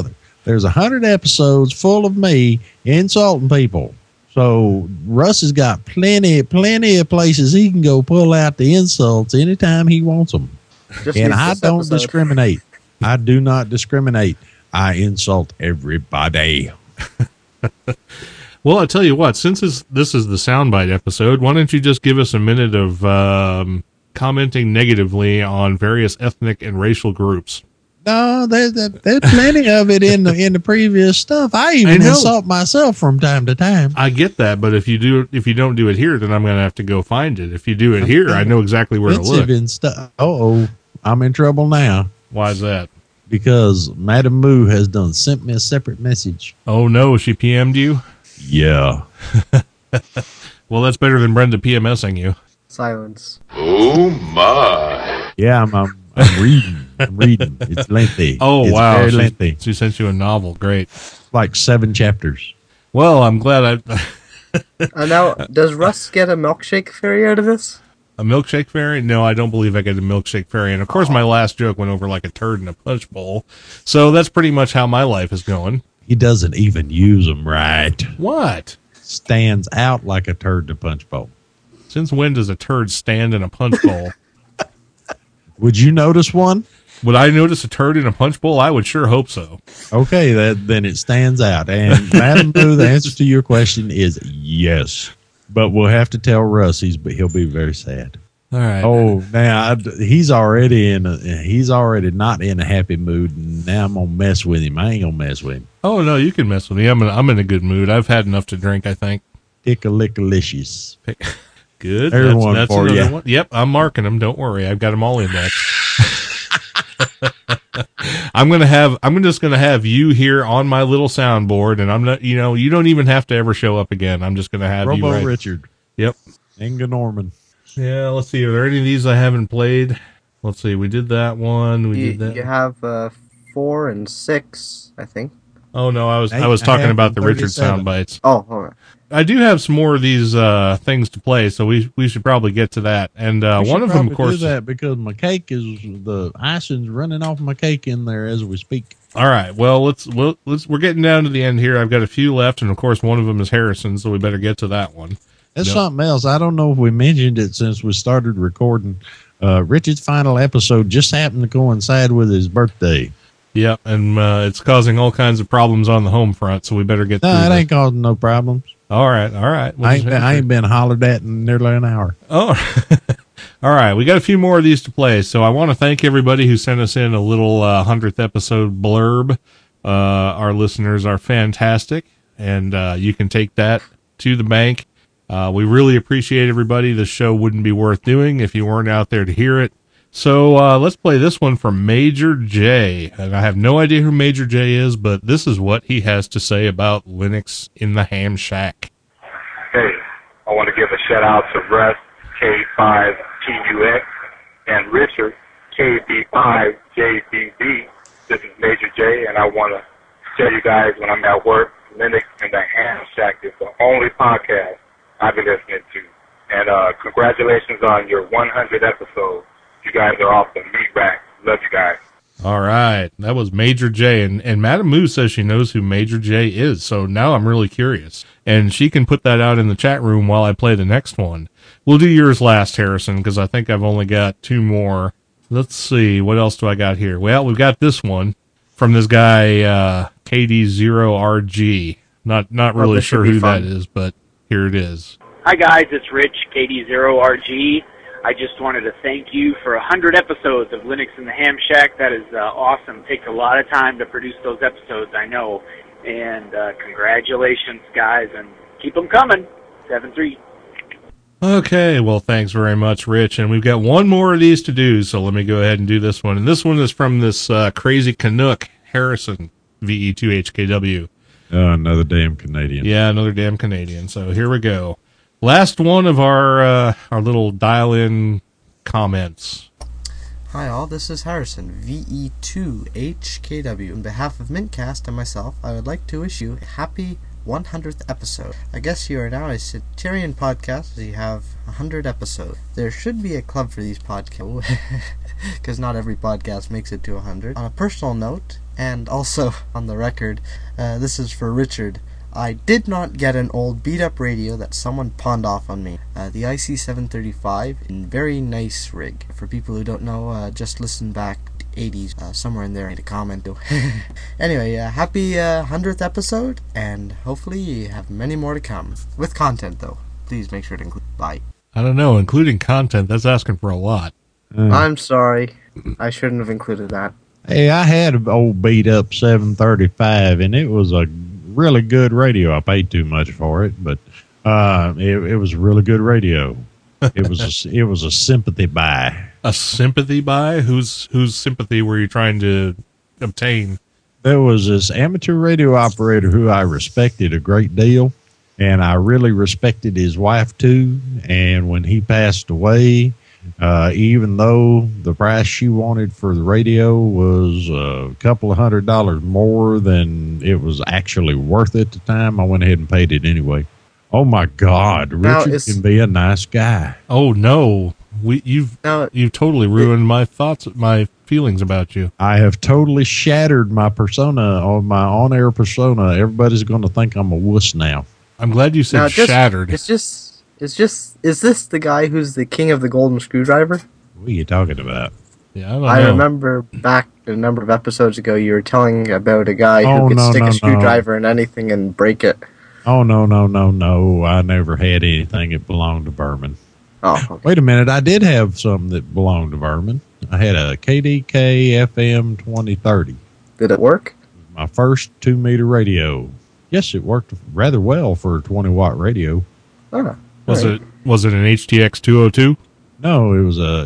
there's 100 episodes full of me insulting people. So Russ has got plenty of places he can go pull out the insults anytime he wants them. And I don't discriminate. I do not discriminate. I insult everybody. Well, I tell you what, since this is the soundbite episode, why don't you just give us a minute of commenting negatively on various ethnic and racial groups? No, there's plenty of it in the previous stuff. I even insult myself from time to time. I get that, but if you don't do it here, then I'm going to have to go find it. If you do it here, I know exactly where to look. I'm in trouble now. Why is that? Because Madam Moo has sent me a separate message. Oh no, she PM'd you? Yeah. Well, that's better than Brenda PMSing you. Silence. Oh my. Yeah, I'm reading. I'm reading. It's lengthy. Oh, it's wow. very lengthy. She sent you a novel. Great. Like 7 chapters. Well, I'm glad Now, does Russ get a milkshake fairy out of this? A milkshake fairy? No, I don't believe I get a milkshake fairy. And of course, my last joke went over like a turd in a punch bowl. So that's pretty much how my life is going. He doesn't even use them right. What? Stands out like a turd in a punch bowl. Since when does a turd stand in a punch bowl? Would you notice one? Would I notice a turd in a punch bowl? I would sure hope so. Okay, then it stands out. And Madam Boo, the answer to your question is yes. But we'll have to tell Russ he'll be very sad. All right. Oh, now he's already not in a happy mood, and now I'm gonna mess with him. I ain't gonna mess with him. Oh no, you can mess with me. I'm in a good mood. I've had enough to drink, I think. Pick-a-lick-a-licious. Good. There's one for you. One. Yep, I'm marking them. Don't worry, I've got them all indexed. I'm just gonna have you here on my little soundboard, and I'm not. You don't even have to ever show up again. I'm just gonna have Robo you. Right. Richard. Yep. Inga Norman. Yeah. Let's see. Are there any of these I haven't played? Let's see. We did that one. We did that. You have 4 and 6, I think. Oh no, I was talking about the Richard sound bites. Oh, all right. I do have some more of these things to play, so we should probably get to that. And one of them, of course, do that because my cake the icing's running off my cake in there as we speak. All right, well we're getting down to the end here. I've got a few left, and of course one of them is Harrison, so we better get to that one. That's something else. I don't know if we mentioned it since we started recording. Richard's final episode just happened to coincide with his birthday. Yep, and it's causing all kinds of problems on the home front, so we better get. No, it ain't causing no problems. All right. I ain't been hollered at in nearly an hour. Oh, all right. We got a few more of these to play, so I want to thank everybody who sent us in a little 100th episode blurb. Our listeners are fantastic, and you can take that to the bank. We really appreciate everybody. The show wouldn't be worth doing if you weren't out there to hear it. So let's play this one from Major J. And I have no idea who Major J is, but this is what he has to say about Linux in the Ham Shack. Hey, I want to give a shout out to Russ K5TUX and Richard KB5JBB. This is Major J, and I want to tell you guys when I'm at work, Linux in the Ham Shack is the only podcast I've been listening to. And congratulations on your 100th episode. You guys are off the meat rack. Love you guys. All right. That was Major J. And Madam Moo says she knows who Major J is. So now I'm really curious. And she can put that out in the chat room while I play the next one. We'll do yours last, Harrison, because I think I've only got 2 more. Let's see. What else do I got here? Well, we've got this one from this guy, KD0RG. Not really sure who that is, but here it is. Hi, guys. It's Rich, KD0RG. I just wanted to thank you for 100 episodes of Linux in the Ham Shack. That is awesome. It takes a lot of time to produce those episodes, I know. And congratulations, guys, and keep them coming. 7-3. Okay, well, thanks very much, Rich. And we've got one more of these to do, so let me go ahead and do this one. And this one is from this crazy Canuck, Harrison, VE2HKW. Oh, another damn Canadian. Yeah, another damn Canadian. So here we go. Last one of our little dial-in comments. Hi all, this is Harrison, VE2HKW. On behalf of Mintcast and myself, I would like to wish you a happy 100th episode. I guess you are now a Satirian podcast as you have 100 episodes. There should be a club for these podcasts, because not every podcast makes it to 100. On a personal note, And also, on the record, this is for Richard. I did not get an old beat-up radio that someone pawned off on me. The IC735 in very nice rig. For people who don't know, just listen back 80s, somewhere in there, made a comment though. Anyway, happy 100th episode, and hopefully you have many more to come. With content though. Please make sure to include. Bye. I don't know, including content, that's asking for a lot. I'm sorry. I shouldn't have included that. Hey, I had an old beat up 735, and it was a really good radio. I paid too much for it, but it was a really good radio. It was a sympathy buy. A sympathy buy? Whose sympathy were you trying to obtain? There was this amateur radio operator who I respected a great deal, and I really respected his wife too. And when he passed away, even though the price she wanted for the radio was a couple of $100 more than it was actually worth at the time, I went ahead and paid it anyway. Oh my God, Richard can be a nice guy. Oh no, you've totally ruined my feelings about you. I have totally shattered my persona, or my on-air persona. Everybody's going to think I'm a wuss now. I'm glad you said shattered. Is this the guy who's the king of the golden screwdriver? What are you talking about? Yeah, I don't know. I remember back a number of episodes ago, you were telling about a guy who could stick a screwdriver in anything and break it. Oh, no. I never had anything that belonged to Berman. Oh, okay. Wait a minute. I did have something that belonged to Berman. I had a KDK FM 2030. Did it work? My first 2-meter radio. Yes, it worked rather well for a 20-watt radio. Oh, was it an HTX 202? No, it was a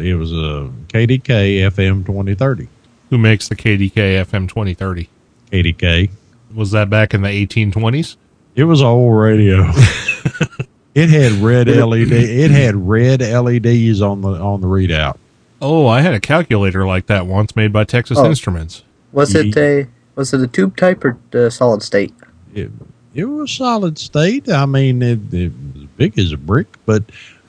KDK FM 2030. Who makes the KDK FM 2030? KDK. Was that back in the 1820s? It was an old radio. It had red LED. It had red LEDs on the readout. Oh, I had a calculator like that once, made by Texas Instruments. Was it a tube type or solid state? It was solid state. I mean, it was big as a brick, but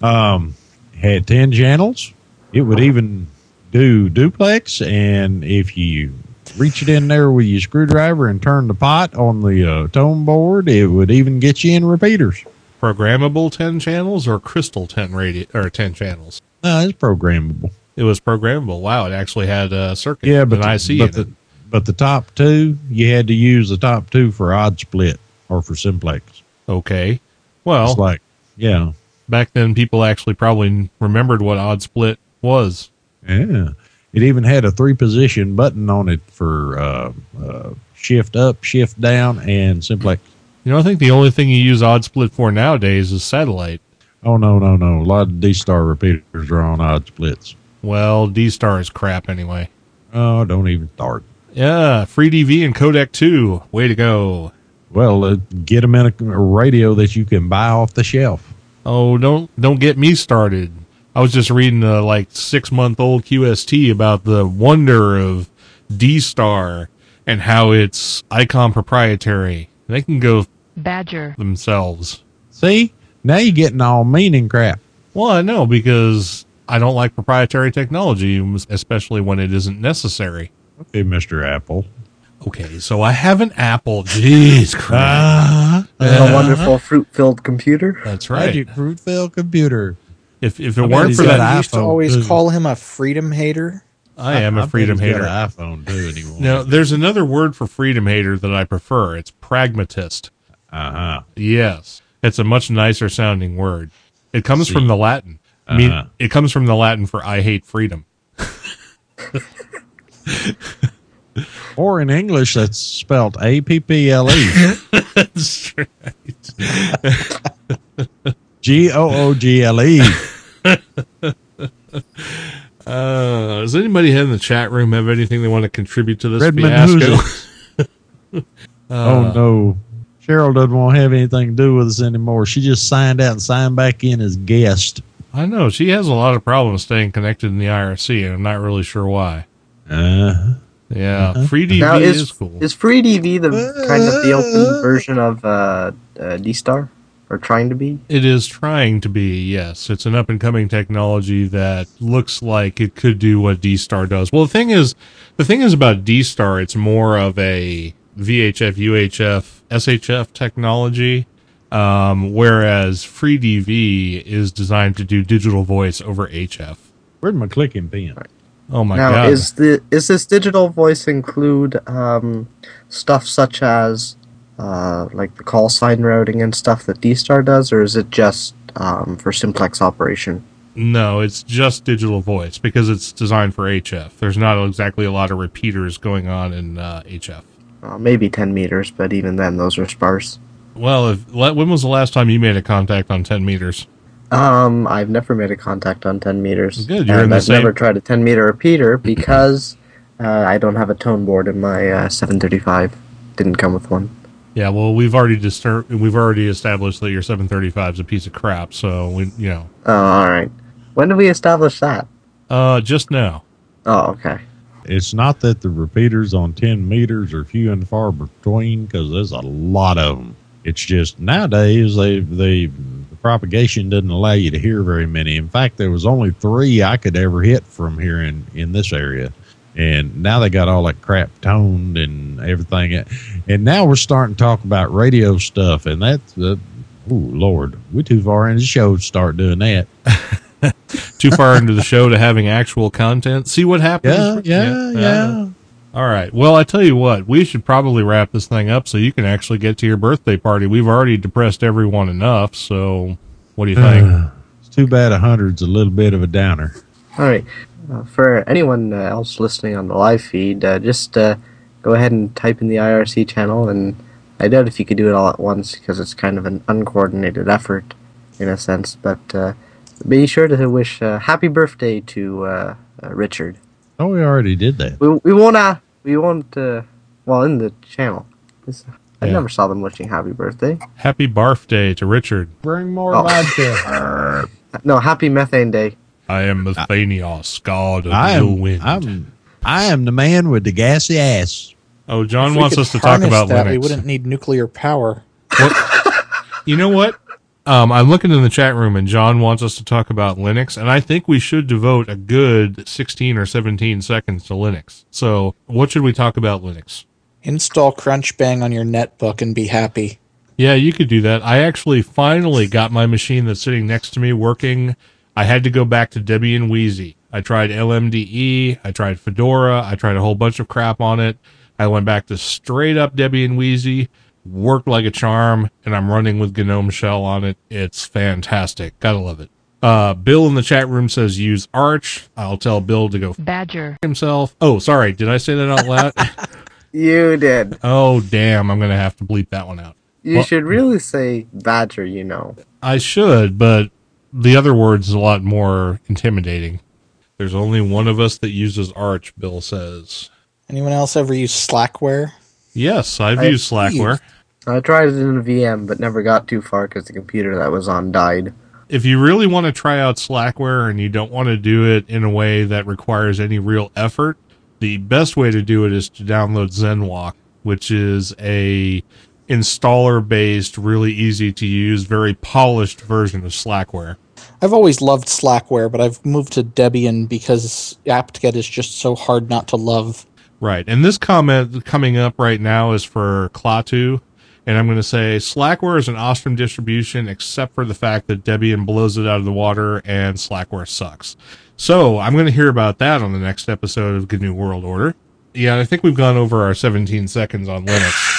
had 10 channels. It would even do duplex, and if you reach it in there with your screwdriver and turn the pot on the tone board, it would even get you in repeaters. Programmable 10 channels or crystal 10 channels? No, it's programmable. It was programmable. Wow, it actually had a circuit. Yeah, but but the top two, you had to use the top two for odd split or for simplex. Okay, well, it's like, yeah, back then people actually probably remembered what odd split was. Yeah. It even had a 3-position button on it for shift up, shift down, and simplex. You know, I think the only thing you use odd split for nowadays is satellite. Oh, no. A lot of D-Star repeaters are on odd splits. Well, D-Star is crap anyway. Oh, don't even start. Yeah, FreeDV and Codec 2. Way to go. Well, get them in a radio that you can buy off the shelf. Oh, don't get me started. I was just reading a 6-month-old QST about the wonder of D-Star and how it's Icon proprietary. They can go badger themselves. See? Now you're getting all mean and crap. Well, I know, because I don't like proprietary technology, especially when it isn't necessary. Okay, Mr. Apple. Okay, so I have an Apple. Jeez, Christ. A wonderful fruit-filled computer. That's right. Magic fruit-filled computer. If it weren't for that, I used to always call him a freedom hater. I am a freedom hater. Got an iPhone too anymore. Now, there's another word for freedom hater that I prefer. It's pragmatist. Yes, it's a much nicer sounding word. It comes from the Latin. It comes from the Latin for "I hate freedom." Or in English, that's spelled APPLE. That's right. GOOGLE. Does anybody in the chat room have anything they want to contribute to this Redmond fiasco? Oh no, Cheryl doesn't want to have anything to do with us anymore. She just signed out and signed back in as guest. I know she has a lot of problems staying connected in the IRC, and I'm not really sure why. Yeah, FreeDV is cool. Is FreeDV the kind of the open version of D-Star? or trying to be? It is trying to be, yes. It's an up-and-coming technology that looks like it could do what D-Star does. Well, the thing is about D-Star, it's more of a VHF, UHF, SHF technology, whereas FreeDV is designed to do digital voice over HF. Where'd my clicking pen? Oh my now, god! Is this digital voice include stuff such as like the call sign routing and stuff that D-Star does, or is it just for simplex operation? No, it's just digital voice because it's designed for HF. There's not exactly a lot of repeaters going on in HF. Maybe 10 meters, but even then, those are sparse. Well, when was the last time you made a contact on 10 meters? I've never made a contact on 10 meters. Good, you're in the I've same... never tried a 10 meter repeater because I don't have a tone board in my 735. Didn't come with one. Yeah, well, we've already established that your 735 is a piece of crap, so Oh, all right. When did we establish that? Just now. Oh, okay. It's not that the repeaters on 10 meters are few and far between, because there's a lot of them. It's just nowadays the propagation doesn't allow you to hear very many. In fact, there was only 3 I could ever hit from here in this area. And now they got all that crap toned and everything. And now we're starting to talk about radio stuff, and that's, oh, Lord, we're too far into the show to start doing that. Too far into the show to having actual content. See what happens? Yeah. All right. Well, I tell you what, we should probably wrap this thing up so you can actually get to your birthday party. We've already depressed everyone enough, so what do you think? It's too bad 100's a little bit of a downer. All right. For anyone else listening on the live feed, just go ahead and type in the IRC channel, and I doubt if you could do it all at once because it's kind of an uncoordinated effort in a sense, but be sure to wish happy birthday to Richard. Oh, we already did that. We won't, well, in the channel. I never saw them wishing happy birthday. Happy barfday to Richard. Bring more vodka. No, happy methane day. I am Methanios, god of the wind. I am the man with the gassy ass. Oh, John wants us to talk about Linux. We wouldn't need nuclear power. You know what? I'm looking in the chat room, and John wants us to talk about Linux, and I think we should devote a good 16 or 17 seconds to Linux. So, what should we talk about Linux? Install Crunchbang on your netbook and be happy. Yeah, you could do that. I actually finally got my machine that's sitting next to me working. I had to go back to Debian Wheezy. I tried LMDE, I tried Fedora, I tried a whole bunch of crap on it. I went back to straight up Debian Wheezy. Worked like a charm, and I'm running with GNOME Shell on it. It's fantastic. Gotta love it. Bill in the chat room says use Arch. I'll tell Bill to go Badger himself. Oh, sorry. Did I say that out loud? You did. Oh, damn. I'm going to have to bleep that one out. You should really say Badger, you know. I should, but the other word's a lot more intimidating. There's only one of us that uses Arch, Bill says. Anyone else ever use Slackware? Yes, I've used Slackware. I tried it in a VM, but never got too far because the computer that was on died. If you really want to try out Slackware and you don't want to do it in a way that requires any real effort, the best way to do it is to download ZenWalk, which is a installer-based, really easy to use, very polished version of Slackware. I've always loved Slackware, but I've moved to Debian because apt-get is just so hard not to love. Right, and this comment coming up right now is for Klaatu, and I'm going to say Slackware is an awesome distribution except for the fact that Debian blows it out of the water and Slackware sucks. So I'm going to hear about that on the next episode of GNU World Order. Yeah, I think we've gone over our 17 seconds on Linux.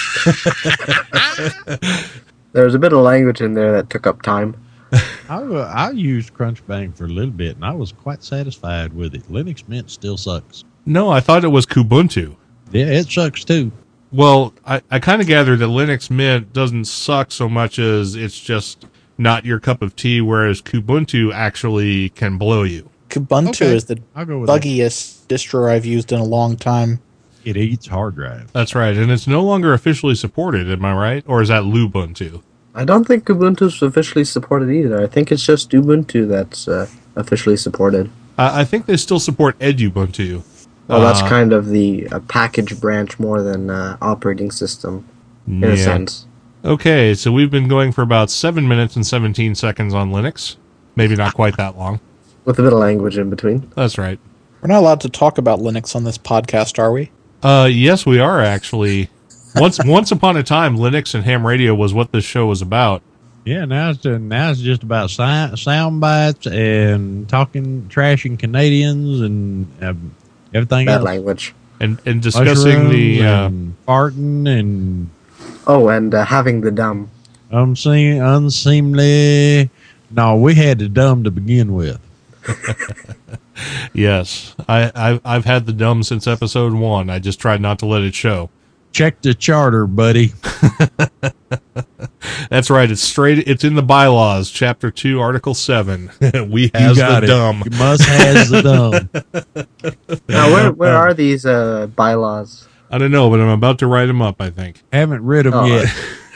There was a bit of language in there that took up time. I used Crunchbang for a little bit, and I was quite satisfied with it. Linux Mint still sucks. No, I thought it was Kubuntu. Yeah, it sucks too. Well, I kind of gathered that Linux Mint doesn't suck so much as it's just not your cup of tea, whereas Kubuntu actually can blow you. Kubuntu is the buggiest distro I've used in a long time. It eats hard drive. That's right, and it's no longer officially supported, am I right? Or is that Lubuntu? I don't think Ubuntu's officially supported either. I think it's just Ubuntu that's officially supported. I think they still support Edubuntu. Well, that's kind of the package branch more than operating system, in a sense. Okay, so we've been going for about 7 minutes and 17 seconds on Linux. Maybe not quite that long. With a bit of language in between. That's right. We're not allowed to talk about Linux on this podcast, are we? Yes, we are actually. Once upon a time, Linux and ham radio was what this show was about. Yeah, now it's just about sound bites and trashing Canadians and everything else. Bad language. And discussing the farting and having the dumb. Unseemly. No, we had the dumb to begin with. Yes, I've had the dumb since episode 1. I just tried not to let it show. Check the charter, buddy. That's right. It's in the bylaws, Chapter 2, Article 7. We has the dumb. You must has the dumb. Now, where are these bylaws? I don't know, but I'm about to write them up, I think. Haven't read them yet.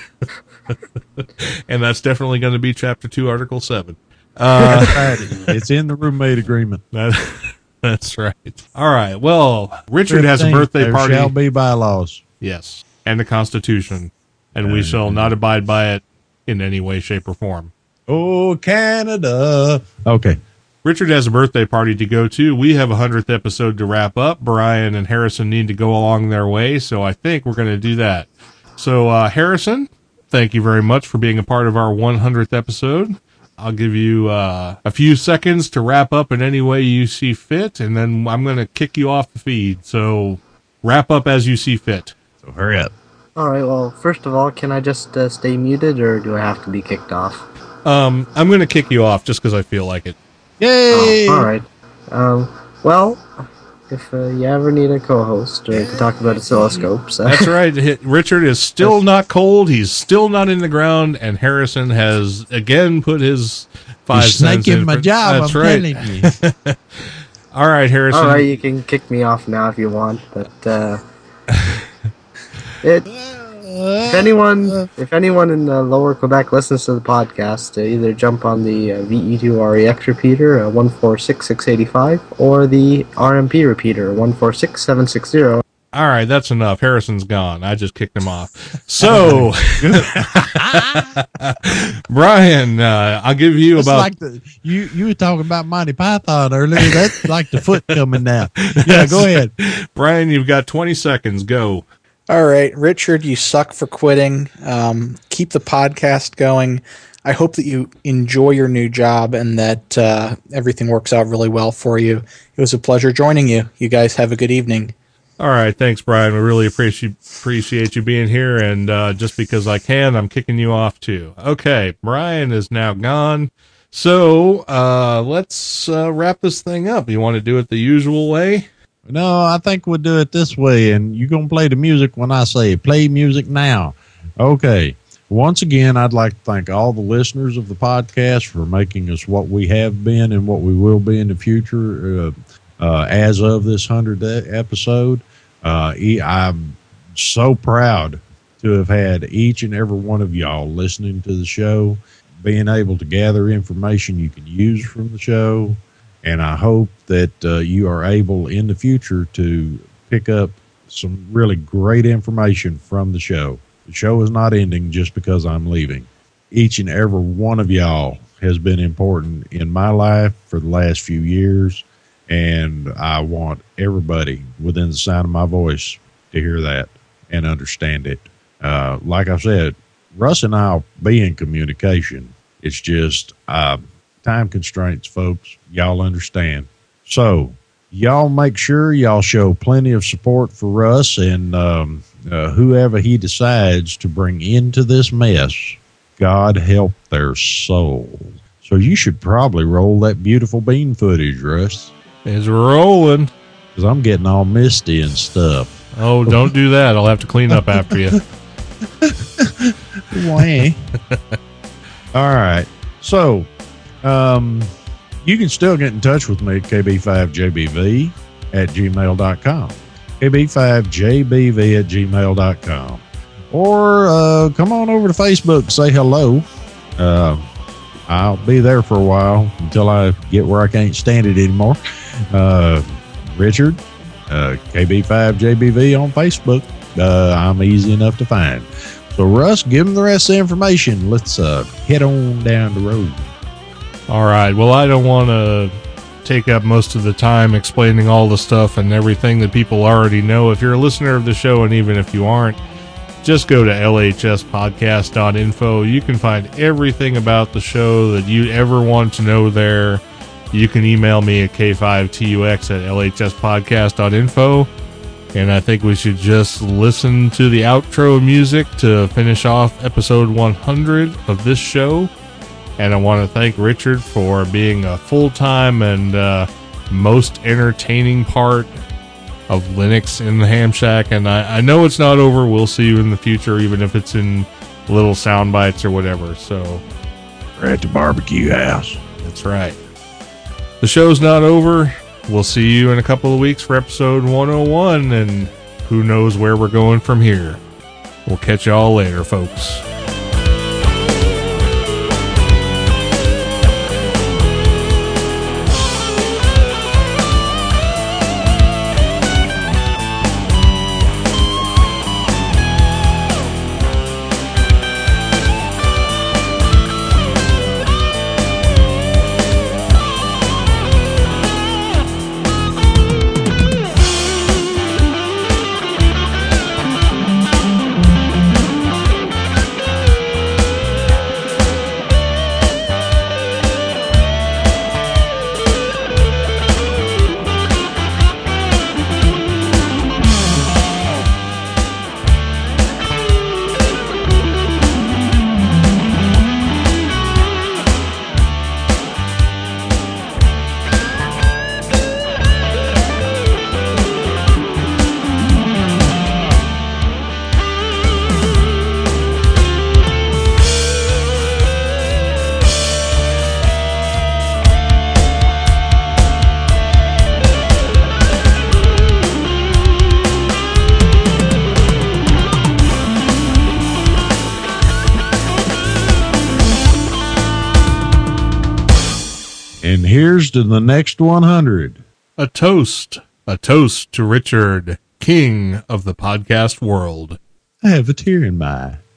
And that's definitely going to be Chapter 2, Article 7. It's in the roommate agreement. That's right. All right. Well, Richard has a birthday party. There shall be bylaws. Yes, and the Constitution, and we shall not abide by it in any way, shape, or form. Oh, Canada. Okay. Richard has a birthday party to go to. We have a 100th episode to wrap up. Brian and Harrison need to go along their way, so I think we're going to do that. So, Harrison, thank you very much for being a part of our 100th episode. I'll give you a few seconds to wrap up in any way you see fit, and then I'm going to kick you off the feed. So, wrap up as you see fit. So, hurry up. All right, well, first of all, can I just stay muted, or do I have to be kicked off? I'm going to kick you off just because I feel like it. Yay! Oh, all right. Well, if you ever need a co-host or to talk about oscilloscopes... That's right. Richard is still not cold. He's still not in the ground, and Harrison has, again, put his 5 cents in. He's snaking my job, That's I'm right. telling you. All right, Harrison. All right, you can kick me off now if you want, but... If anyone in Lower Quebec listens to the podcast, either jump on the VE2REX repeater 146685 or the RMP repeater 146760. All right, that's enough. Harrison's gone. I just kicked him off. So, Brian, I'll give you it's about... like you were talking about Monty Python earlier. That's like the foot coming down. Yeah, go ahead. Brian, you've got 20 seconds. Go. All right, Richard, you suck for quitting. Keep the podcast going. I hope that you enjoy your new job and that everything works out really well for you. It was a pleasure joining you. You guys have a good evening. All right, thanks, Brian. We really appreciate you being here, and just because I can, I'm kicking you off too. Okay, Brian is now gone, so let's wrap this thing up. You want to do it the usual way? No, I think we'll do it this way, and you're going to play the music when I say play music now. Okay. Once again, I'd like to thank all the listeners of the podcast for making us what we have been and what we will be in the future as of this 100th episode. I'm so proud to have had each and every one of y'all listening to the show, being able to gather information you can use from the show. And I hope that you are able in the future to pick up some really great information from the show. The show is not ending just because I'm leaving. Each and every one of y'all has been important in my life for the last few years, and I want everybody within the sound of my voice to hear that and understand it. Like I said, Russ and I will be in communication. It's just... time constraints, folks. Y'all understand. So, y'all make sure y'all show plenty of support for Russ and whoever he decides to bring into this mess. God help their soul. So you should probably roll that beautiful bean footage, Russ. It's rolling. Because I'm getting all misty and stuff. Oh, don't do that. I'll have to clean up after you. Wah. All right. So... you can still get in touch with me at kb5jbv at gmail.com. kb5jbv at gmail.com. Or come on over to Facebook, say hello. I'll be there for a while until I get where I can't stand it anymore. Richard, kb5jbv on Facebook. I'm easy enough to find. So, Russ, give them the rest of the information. Let's head on down the road. All right. Well, I don't want to take up most of the time explaining all the stuff and everything that people already know. If you're a listener of the show, and even if you aren't, just go to lhspodcast.info. You can find everything about the show that you ever want to know there. You can email me at k5tux@lhspodcast.info. And I think we should just listen to the outro music to finish off episode 100 of this show. And I want to thank Richard for being a full-time and most entertaining part of Linux in the Ham Shack. And I know it's not over. We'll see you in the future, even if it's in little sound bites or whatever. So we're at the barbecue house. That's right. The show's not over. We'll see you in a couple of weeks for episode 101, and who knows where we're going from here. We'll catch y'all later, folks. And here's to the next 100. A toast to Richard, king of the podcast world. I have a tear in my eye.